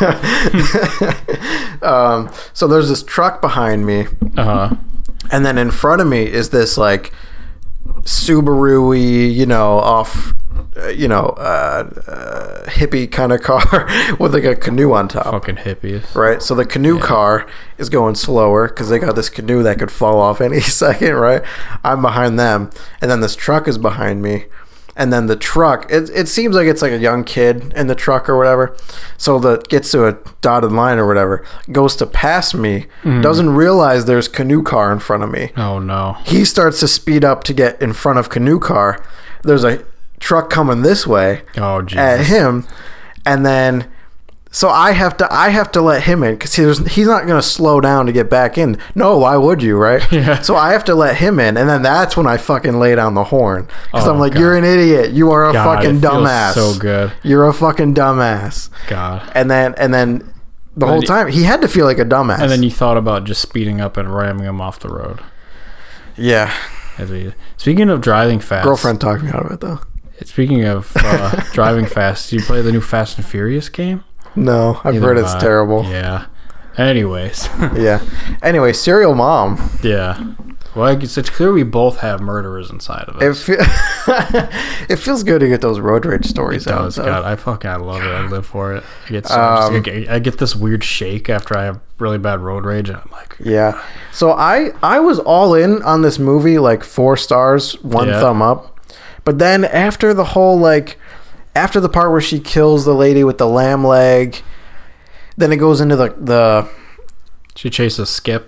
um, so there's this truck behind me, Uh huh. and then in front of me is this like Subaru-y, you know, off, uh, you know, uh, uh, hippie kind of car with like a canoe on top. Fucking hippies. Right, so the canoe car is going slower because they got this canoe that could fall off any second. Right, I'm behind them, and then this truck is behind me, and then the truck. It it seems like it's like a young kid in the truck or whatever. So that gets to a dotted line or whatever, goes to pass me, doesn't realize there's canoe car in front of me. Oh no. He starts to speed up to get in front of canoe car. There's a truck coming this way Oh Jesus. at him, and then so I have to I have to let him in because he's he's not gonna slow down to get back in. No, why would you, right? Yeah. So I have to let him in, and then that's when I fucking lay down the horn because Oh, I'm like, God. you're an idiot. You are a God, fucking it feels dumbass. so good. You're a fucking dumbass. God. And then and then the And whole then- time he had to feel like a dumbass. And then you thought about just speeding up and ramming him off the road. yeah, As we- Speaking of driving fast, girlfriend talked me out of it though. Speaking of uh, driving fast, do you play the new Fast and Furious game? No, I've Neither heard have it's I. terrible. Yeah. Anyways. Yeah. Anyway, serial mom. Yeah. Well, I guess it's clear we both have murderers inside of It, us. fe- it feels good to get those road rage stories It out. does, though. God. I fucking I love it. I live for it. I get so Um, I get, I get this weird shake after I have really bad road rage, and I'm like, Yeah. So I I was all in on this movie, like four stars, one Yeah. thumb up. But then after the whole like after the part where she kills the lady with the lamb leg, then it goes into the the she chases Skip.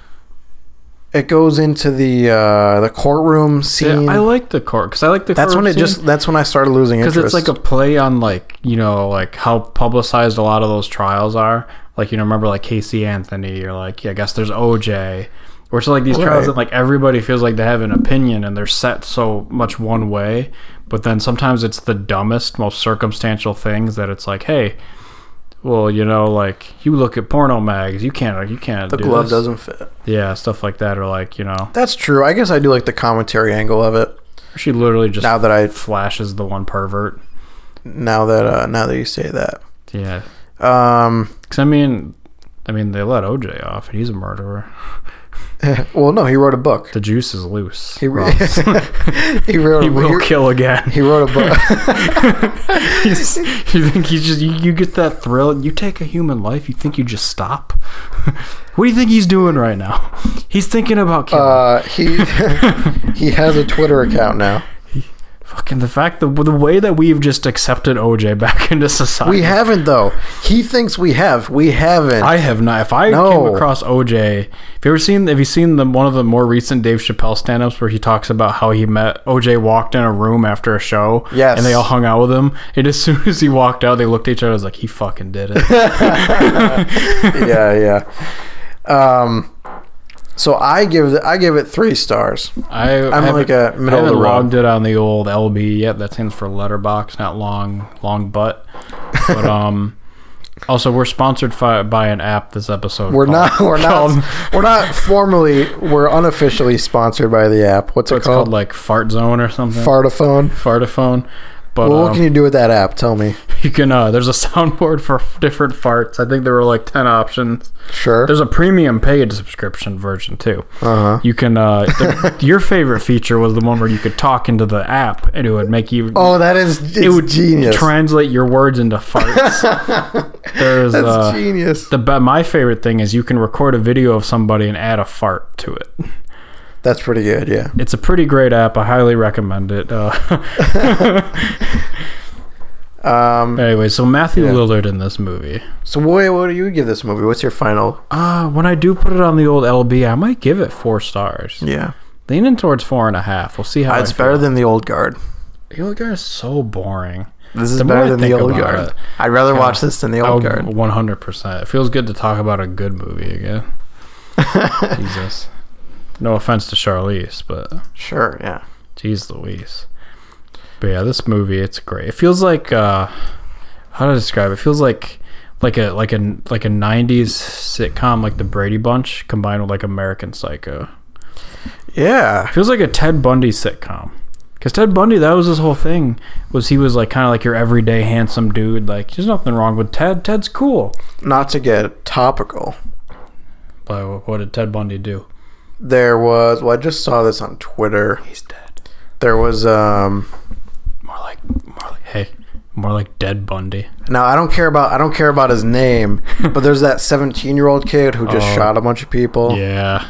it goes into the uh, the courtroom scene. Yeah, I like the court because I like the. that's when it just that's when I started losing interest. because it's like a play on like you know like how publicized a lot of those trials are. Like you know remember like Casey Anthony or like yeah I guess there's O J. Where it's like these trials Right. that like everybody feels like they have an opinion and they're set so much one way, but then sometimes it's the dumbest, most circumstantial things that it's like, hey, well, you know, like you look at porno mags, you can't, you can't. the do glove this. doesn't fit. Yeah, stuff like that, or like you know, That's true. I guess I do like the commentary angle of it. she literally just Now that I flashes the one pervert. now that uh, now that you say that. Yeah, Um because I mean, I mean they let O J off, and he's a murderer. Well, no, he wrote a book. The juice is loose. He, re- Ross. he wrote. He a, will he, kill again. He wrote a book. He's, you think he's just you, you get that thrill? You take a human life, you think you just stop? What do you think he's doing right now? He's thinking about killing. Uh, he he has a Twitter account now. Fucking the fact that the way that we've just accepted O J back into society. We haven't though. He thinks we have. We haven't. I have not. If I No. came across O J, have you ever seen? Have you seen the one of the more recent Dave Chappelle stand-ups where he talks about how he met O J walked in a room after a show, Yes. and they all hung out with him, and as soon as he walked out, they looked at each other. I was like, he fucking did it. yeah, yeah. Um, so I give it. I give it three stars. I I'm haven't- like a middle I of haven't the road. logged it on the old L B yet. That stands for letterbox, not long, long butt. But um, also we're sponsored by, by an app. This episode. We're called- not. We're called- not. We're not formally. We're unofficially sponsored by the app. What's So it it's called? called like Fart Zone or something. Fartaphone. Fartaphone. But Well, what um, can you do with that app? Tell me. you can uh, there's a soundboard for f- different farts. I think there were like ten options. Sure. There's a premium paid subscription version too. Uh huh. You can uh, the, your favorite feature was the one where you could talk into the app and it would make you. Oh, that is. It's it would genius. translate your words into farts. There's That's uh, genius. the be- my favorite thing is you can record a video of somebody and add a fart to it. That's pretty good. Yeah. It's a pretty great app. I highly recommend it. Uh, Um. anyway, so Matthew Yeah. Lillard in this movie. So, what, what do you give this movie? What's your final? Uh, when I do put it on the old L B, I might give it four stars. Yeah. Leaning towards four and a half. We'll see how It's I better feel. than the old guard. The old guard is so boring. This is The more better I than the think old about guard. it, I'd rather yeah. watch this than the old guard. one hundred percent. It feels good to talk about a good movie again. Jesus. No offense to Charlize, but Sure. Yeah. geez Louise. But yeah, this movie, it's great. It feels like uh how do I describe it? It feels like like a like a like a nineties sitcom like The Brady Bunch combined with like American Psycho. Yeah. It feels like a Ted Bundy sitcom. Because Ted Bundy, that was his whole thing. Was he was like kind of like your everyday handsome dude. Like there's nothing wrong with Ted. Ted's cool. Not to get topical. But what did Ted Bundy do? There was. Well, I just saw this on Twitter. He's dead. There was. Um. More like more like hey, more like Dead Bundy. Now I don't care about. I don't care about his name. But there's that seventeen-year-old kid who just Oh. shot a bunch of people. Yeah.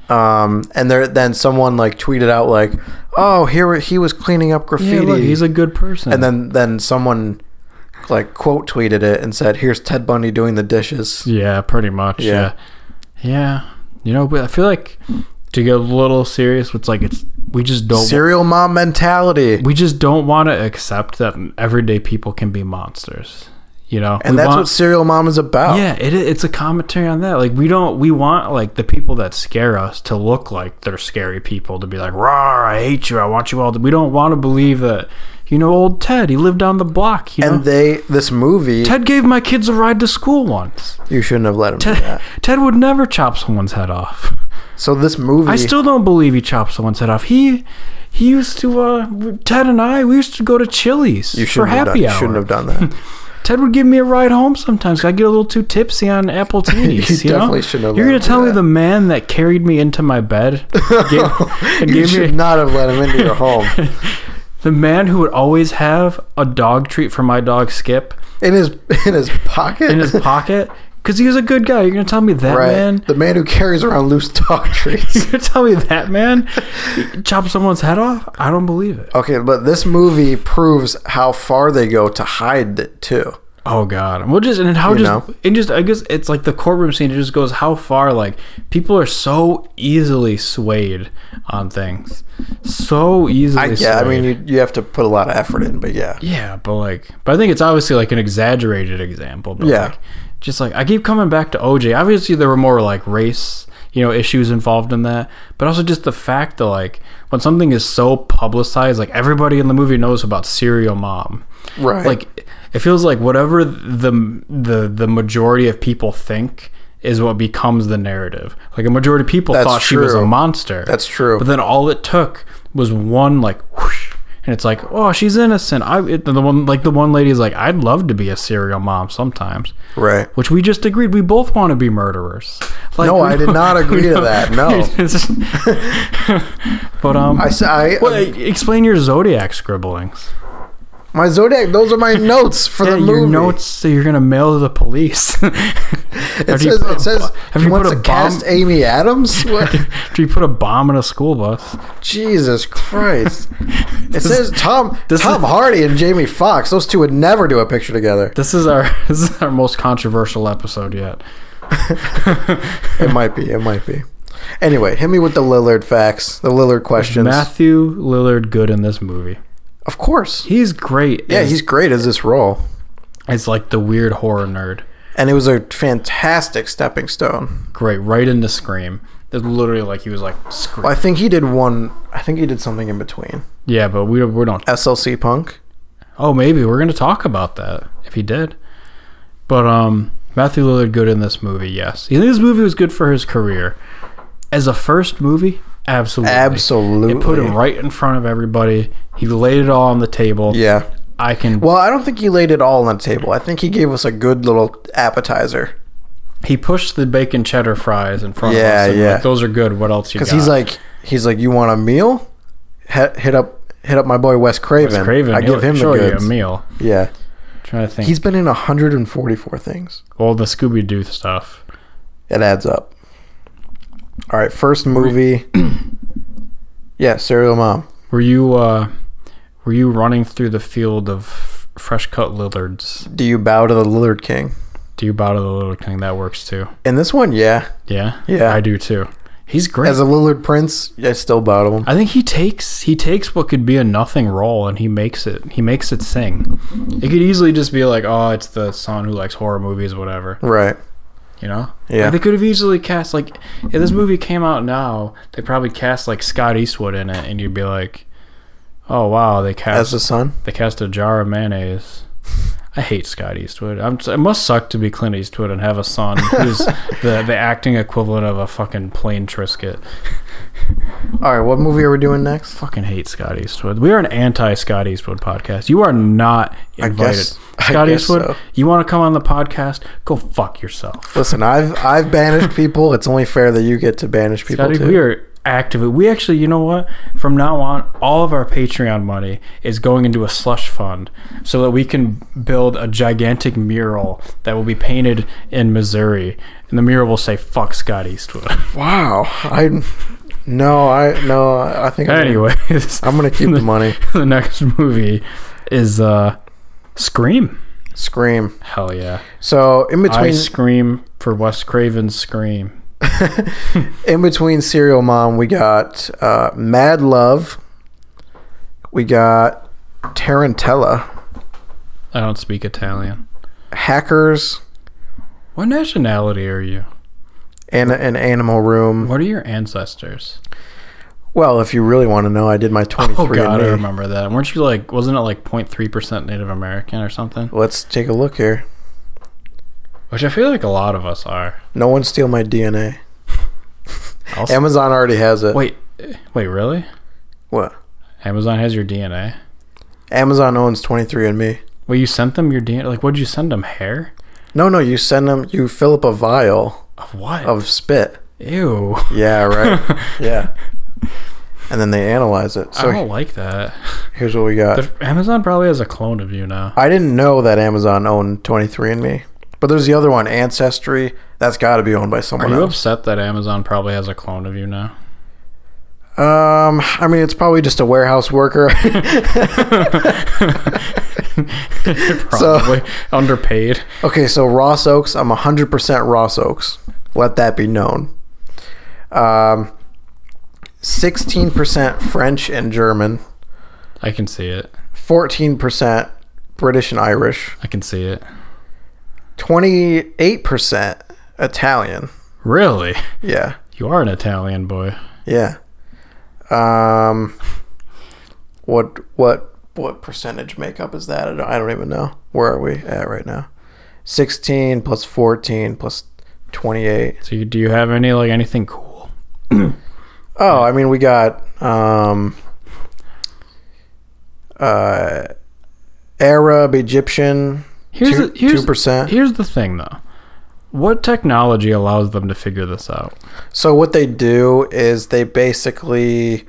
Um. And there. Then someone like tweeted out like, "Oh, here he was cleaning up Yeah, graffiti." look, he's a good person. and then then someone like quote tweeted it and said, "Here's Ted Bundy doing the dishes." yeah, pretty much. Yeah. Yeah. Yeah. You know, but I feel like to get a little serious, it's like it's we just don't Serial mom mentality. we just don't want to accept that everyday people can be monsters. You know, And We that's want- what Serial Mom is about. Yeah, it, it's a commentary on that. Like we don't, we want like the people that scare us to look like they're scary people, to be like, "Rawr, I hate you. I want you all to." We don't want to believe that. You know, old Ted, he lived down the block. You know, And they, this movie, Ted gave my kids a ride to school once. you shouldn't have let him do Ted, that. Ted would never chop someone's head off. So this movie, I still don't believe he chopped someone's head off. He he used to. Uh, Ted and I, we used to go to Chili's you for shouldn't have happy done, hour. shouldn't have done that. Ted would give me a ride home sometimes 'cause I get a little too tipsy on apple teenies. You you, know? definitely shouldn't have You're let gonna him do tell me that. the man that carried me into my bed, gave, and You gave should me not have let him into your home. the man who would always have a dog treat for my dog Skip In his in his pocket. in his pocket because he was a good guy. You're gonna tell me that right. man? The man who carries around loose dog treats. You're gonna tell me that man chopped someone's head off? I don't believe it. Okay, but this movie proves how far they go to hide it too. Oh God! Well, just and then how You just know? and just I guess it's like the courtroom scene. It just goes how far like people are so easily swayed on things, so easily. I swayed. yeah, I mean you you have to put a lot of effort in, but yeah. yeah, but like, but I think it's obviously like an exaggerated example. But Yeah. like, just like I keep coming back to O J. Obviously, there were more like race, you know, issues involved in that, but also just the fact that like when something is so publicized, like everybody in the movie knows about Serial Mom. Right. Like it feels like whatever the the the majority of people think is what becomes the narrative. Like a majority of people That's thought she was a true. monster. That's true. But then all it took was one like whoosh, and it's like, oh, she's innocent. I it, the one like the one lady is like, I'd love to be a serial mom sometimes, Right. which we just agreed we both want to be murderers. Like, No, we I did don't- not agree we to don't- that. No. But um, I, s- I- well, explain your Zodiac scribblings. my Zodiac. Those are my notes for Yeah, the movie. your notes that you're gonna mail to the police. It says, it says have he you wants put a to cast bomb? Amy Adams. What? Do you put a bomb in a school bus? Jesus Christ! It says Tom this Tom is- Hardy and Jamie Foxx. Those two would never do a picture together. This is our this is our most controversial episode yet. It might be. It might be. Anyway, hit me with the Lillard facts, the Lillard questions. Matthew Lillard good in this movie? Of course. He's great. Yeah, as, he's great as this role, as like the weird horror nerd. and it was a fantastic stepping stone. Great, right into Scream. It's literally like he was like Scream. Well, I think he did one. I think he did something in between. Yeah, but we we don't. S L C Punk. Oh, maybe we're gonna talk about that if he did. But um, Matthew Lillard good in this movie. Yes, you think this movie was good for his career as a first movie. Absolutely, Absolutely. It put him right in front of everybody. He laid it all on the table. Yeah. I can. Well, I don't think he laid it all on the table. I think he gave us a good little appetizer. He pushed the bacon cheddar fries in front Yeah, of us. And yeah. like, those are good. What else you got? Because he's like, he's like, you want a meal? Hit, hit up, hit up my boy Wes Craven. Wes Craven. I he'll give him the show you goods. a meal. Yeah, trying to think. he's been in one hundred forty-four things. All the Scooby Doo stuff. It adds up. All right, first movie. Yeah, Serial Mom. Were you uh, were you running through the field of fresh cut Lillards? Do you bow to the Lillard King? Do you bow to the Lillard King? That works too. In this one, yeah. Yeah, Yeah. I do too. He's great. As a Lillard Prince, I still bow to him. I think he takes he takes what could be a nothing role and he makes it he makes it sing. It could easily just be like, oh, it's the son who likes horror movies, whatever. Right. You know? Yeah. Like, they could have easily cast like if this movie came out now, they probably cast like Scott Eastwood in it, and you'd be like, oh wow, they As cast the son. they cast a jar of mayonnaise. I hate Scott Eastwood. I'm, it must suck to be Clint Eastwood and have a son who's the the acting equivalent of a fucking plain Triscuit. All right, what movie are we doing next? Fucking hate Scott Eastwood. We are an anti Scott Eastwood podcast. You are not I invited. guess- I Scott guess Eastwood, so. you want to come on the podcast? Go fuck yourself. Listen, I've I've banished people. It's only fair that you get to banish people Scotty, too. we are actively. We actually, you know what? From now on, all of our Patreon money is going into a slush fund so that we can build a gigantic mural that will be painted in Missouri, and the mural will say "fuck Scott Eastwood." Wow. I no, I no. I think. I'm gonna- Anyways, I'm gonna keep the money. the next movie is uh, Scream. Scream. Hell yeah! So in I between, scream for Wes Craven's Scream. in between Serial Mom, we got uh, Mad Love. We got Tarantella, I don't speak Italian. Hackers, What nationality are you? and an Animal Room. What are your ancestors? Well, if you really want to know, I did my Oh twenty-three god, I and me. remember that. Weren't you like, wasn't it like zero point three percent Native American or something? Let's take a look here. Which I feel like a lot of us are. No one steal my D N A. I'll s- Amazon already has it. wait, eh, wait, really? What? Amazon has your D N A? Amazon owns twenty-three and me. Well, you sent them your D N A? Like, what did you send them? Hair? No, no, you send them. You fill up a vial Of what? of spit. Ew. Yeah, right. Yeah. And then they analyze it. I So don't like that. here's what we got. The- Amazon probably has a clone of you now. I didn't know that Amazon owned twenty-three and me. But there's the other one, Ancestry. That's got to be owned by Are someone you else. upset that Amazon probably has a clone of you now? Um, I mean, it's probably just a warehouse worker. Probably underpaid. Okay, so Ross Oaks. I'm one hundred percent Ross Oaks. Let that be known. Um, sixteen percent French and German. I can see it. fourteen percent British and Irish. I can see it. twenty-eight percent Italian. Really? Yeah. You are an Italian boy. Yeah. Um, what what what percentage makeup is that? I don't, I don't even know. Where are we at right now? sixteen plus fourteen plus twenty-eight. So you, do you have any like anything cool? Oh, I mean, we got um, uh, Arab, Egyptian, Here's two, the, here's, two percent. Here's the thing, though. What technology allows them to figure this out? So what they do is they basically,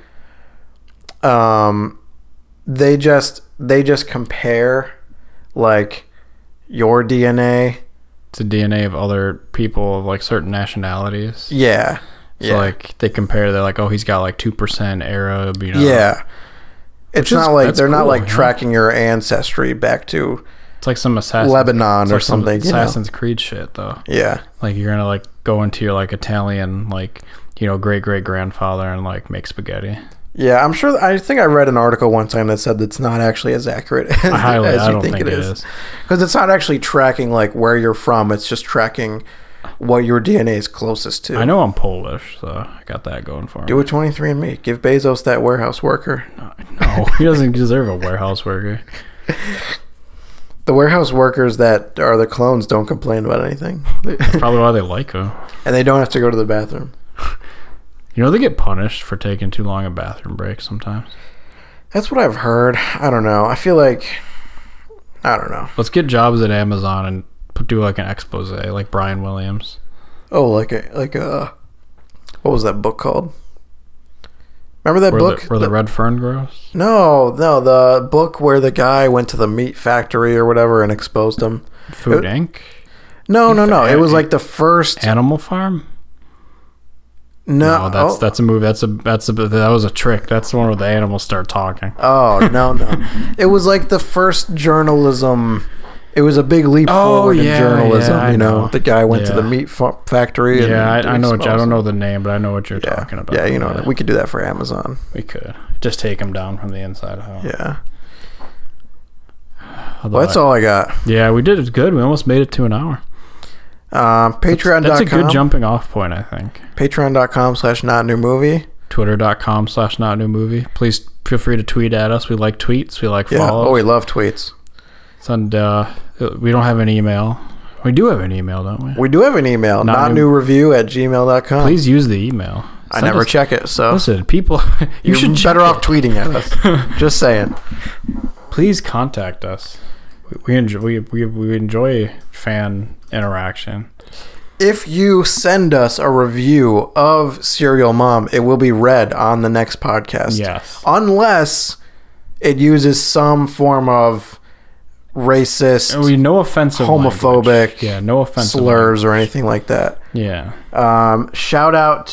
um, they just they just compare, like, your D N A to D N A of other people of like certain nationalities. Yeah. So yeah. like they compare, they're like, oh, he's got like two percent Arab, you know. Yeah. It's Which not is- like that's they're not cool, like yeah. tracking your ancestry back to It's like some Assassin's Lebanon it's or like some something, you know. Assassin's Creed shit though. yeah. Like you're gonna like go into your like Italian like, you know, great great grandfather and like make spaghetti. Yeah, I'm sure. I think I read an article one time that said it's not actually as accurate as, I highly as I you don't think, think it is. Because it's not actually tracking like where you're from. It's just tracking what your D N A is closest to. I know I'm Polish, so I got that going for me. Do a twenty-three and me. Give Bezos that warehouse worker. No, he doesn't deserve a warehouse worker. The warehouse workers that are the clones don't complain about anything. That's probably why they like him. And they don't have to go to the bathroom. You know they get punished for taking too long a bathroom break sometimes. That's what I've heard. I don't know. I feel like... I don't know. Let's get jobs at Amazon and put, do like an expose, like Brian Williams. Oh, like a... like a what was that book called? Remember that Where book? the, where the red fern grows? No, no, the book where the guy went to the meat factory or whatever and exposed him. Food It- Incorporated? No, no, no. It was like the first... Animal Farm? No, No, that's oh, that's a movie. That's a that's a that was a trick. That's the one where the animals start talking. oh, no, no. It was like the first journalism... It was a big leap Oh, forward yeah, in journalism, yeah, I you know. know. The guy went to Yeah. the meat fa- factory and... Yeah, I, I know. What, I exposed don't know him. the name, but I know what you're Yeah, talking about. yeah, you know, we could do that for Amazon. we could just take them down from the inside out. Yeah. Although Well, that's I- all I got. Yeah, we did it good. We almost made it to an hour. Um, Patreon dot com. That's a good jumping off point, I think. Patreon.com slash not new movie. Twitter.com slash not new movie. Please feel free to tweet at us. We like tweets. We like Yeah. follows. Oh, we love tweets. And uh, we don't have an email. We do have an email, don't we? We do have an email. Not Not new- new review at gmail dot com. Please use the email. I Send never us- check it, so Listen, people, you you're should better check off it. tweeting at us. Just saying. Please contact us. We, we enjoy we, we we enjoy fan interaction. If you send us a review of Serial Mom, it will be read on the next podcast. Yes. Unless it uses some form of racist, We no offensive homophobic language. Yeah, no offensive slurs or anything like that. language. Yeah. Um, shout out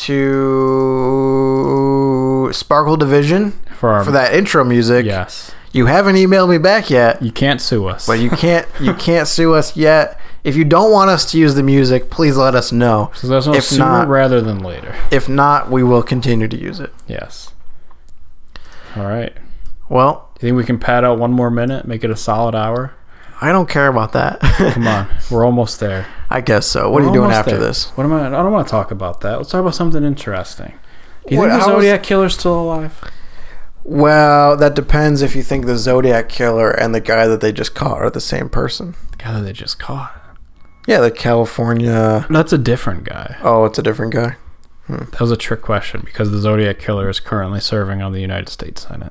to Sparkle Division For our for that intro music. Yes. You haven't emailed me back yet, You can't sue us. but you can't you can't sue us yet. If you don't want us to use the music, please let us know. so there's no if sooner not- rather than later. If not, we will continue to use it. Yes. All right. Well, Do you think we can pad out one more minute, make it a solid hour? I don't care about that. Come on, we're almost there. I guess so. What We're are you doing almost after there. this? What am I? I don't want to talk about that. Let's talk about something interesting. Do you What- think the how is- Zodiac Killer's still alive? Well, that depends if you think the Zodiac Killer and the guy that they just caught are the same person. The guy that they just caught. Yeah, the California... That's a different guy. Oh, it's a different guy. That was a trick question because the Zodiac Killer is currently serving on the United States Senate.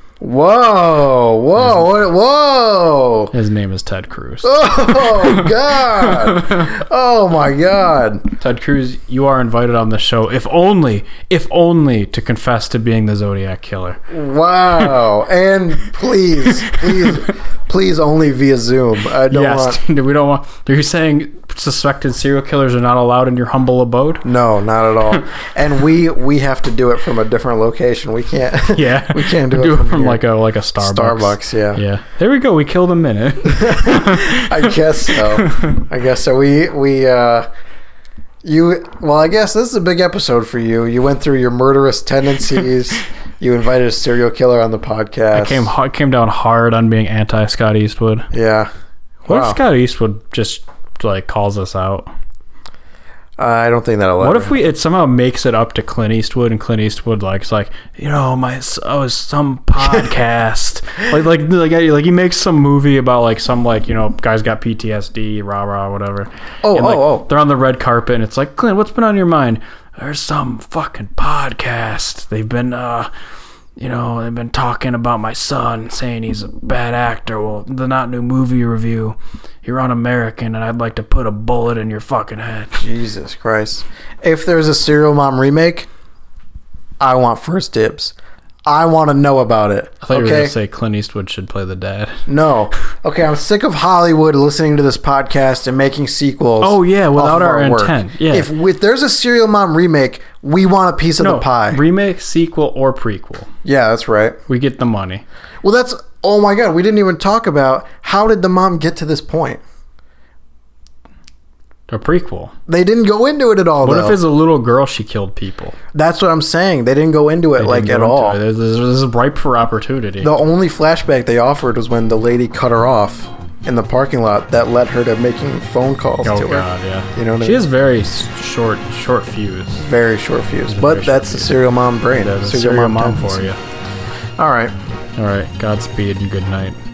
Whoa, whoa, what- whoa. His name is Ted Cruz. Oh, God. Oh, my God. Ted Cruz, you are invited on the show, if only, if only to confess to being the Zodiac Killer. Wow. And please, please, please only via Zoom. I don't Yes, want... we don't want. Are you saying suspected serial killers are not allowed in your humble abode? No, not at all. And we we have to do it from a different location. We can't... Yeah, We can't do, do it from, from here. like a like a Starbucks. Starbucks, yeah. Yeah, there we go. We killed a minute. I guess so. I guess so. We we uh you well, I guess this is a big episode for you. You went through your murderous tendencies. You invited a serial killer on the podcast. I came ha- came down hard on being anti Scott Eastwood. Yeah. What Wow. if Scott Eastwood just like calls us out? Uh, I don't think that'll. What ever if we it somehow makes it up to Clint Eastwood and Clint Eastwood like it's like, you know, my oh some podcast like like like like he makes some movie about like some like, you know, guy's got P T S D, rah rah whatever. Oh, And, like, oh, oh. they're on the red carpet and it's like, Clint, what's been on your mind? There's some fucking podcast. They've been uh you know, they've been talking about my son, saying he's a bad actor. Well, the Not New Movie Review, you're un-American, and I'd like to put a bullet in your fucking head. Jesus Christ. If there's a Serial Mom remake, I want first dibs. I want to know about it. I thought okay? you were going to say Clint Eastwood should play the dad. No. Okay, I'm sick of Hollywood listening to this podcast and making sequels. Oh, yeah, without off our, our intent. work. Yeah. If, if there's a Serial Mom remake, we want a piece of no, the pie. Remake, sequel, or prequel. Yeah, that's right. We get the money. Well, that's... Oh, my God. We didn't even talk about how did the mom get to this point? A prequel. They didn't go into it at all, What though. if as a little girl she killed people? That's what I'm saying. They didn't go into it, They like, didn't at go into all. it. This is, this is ripe for opportunity. The only flashback they offered was when the lady cut her off in the parking lot that led her to making phone calls oh to her. God, yeah. You know what I she mean? has very s- short, short fuse. Very short fuse. a But very that's short the Serial Mom brain. That's a serial mom tendency. for you. All right. All right. Godspeed and good night.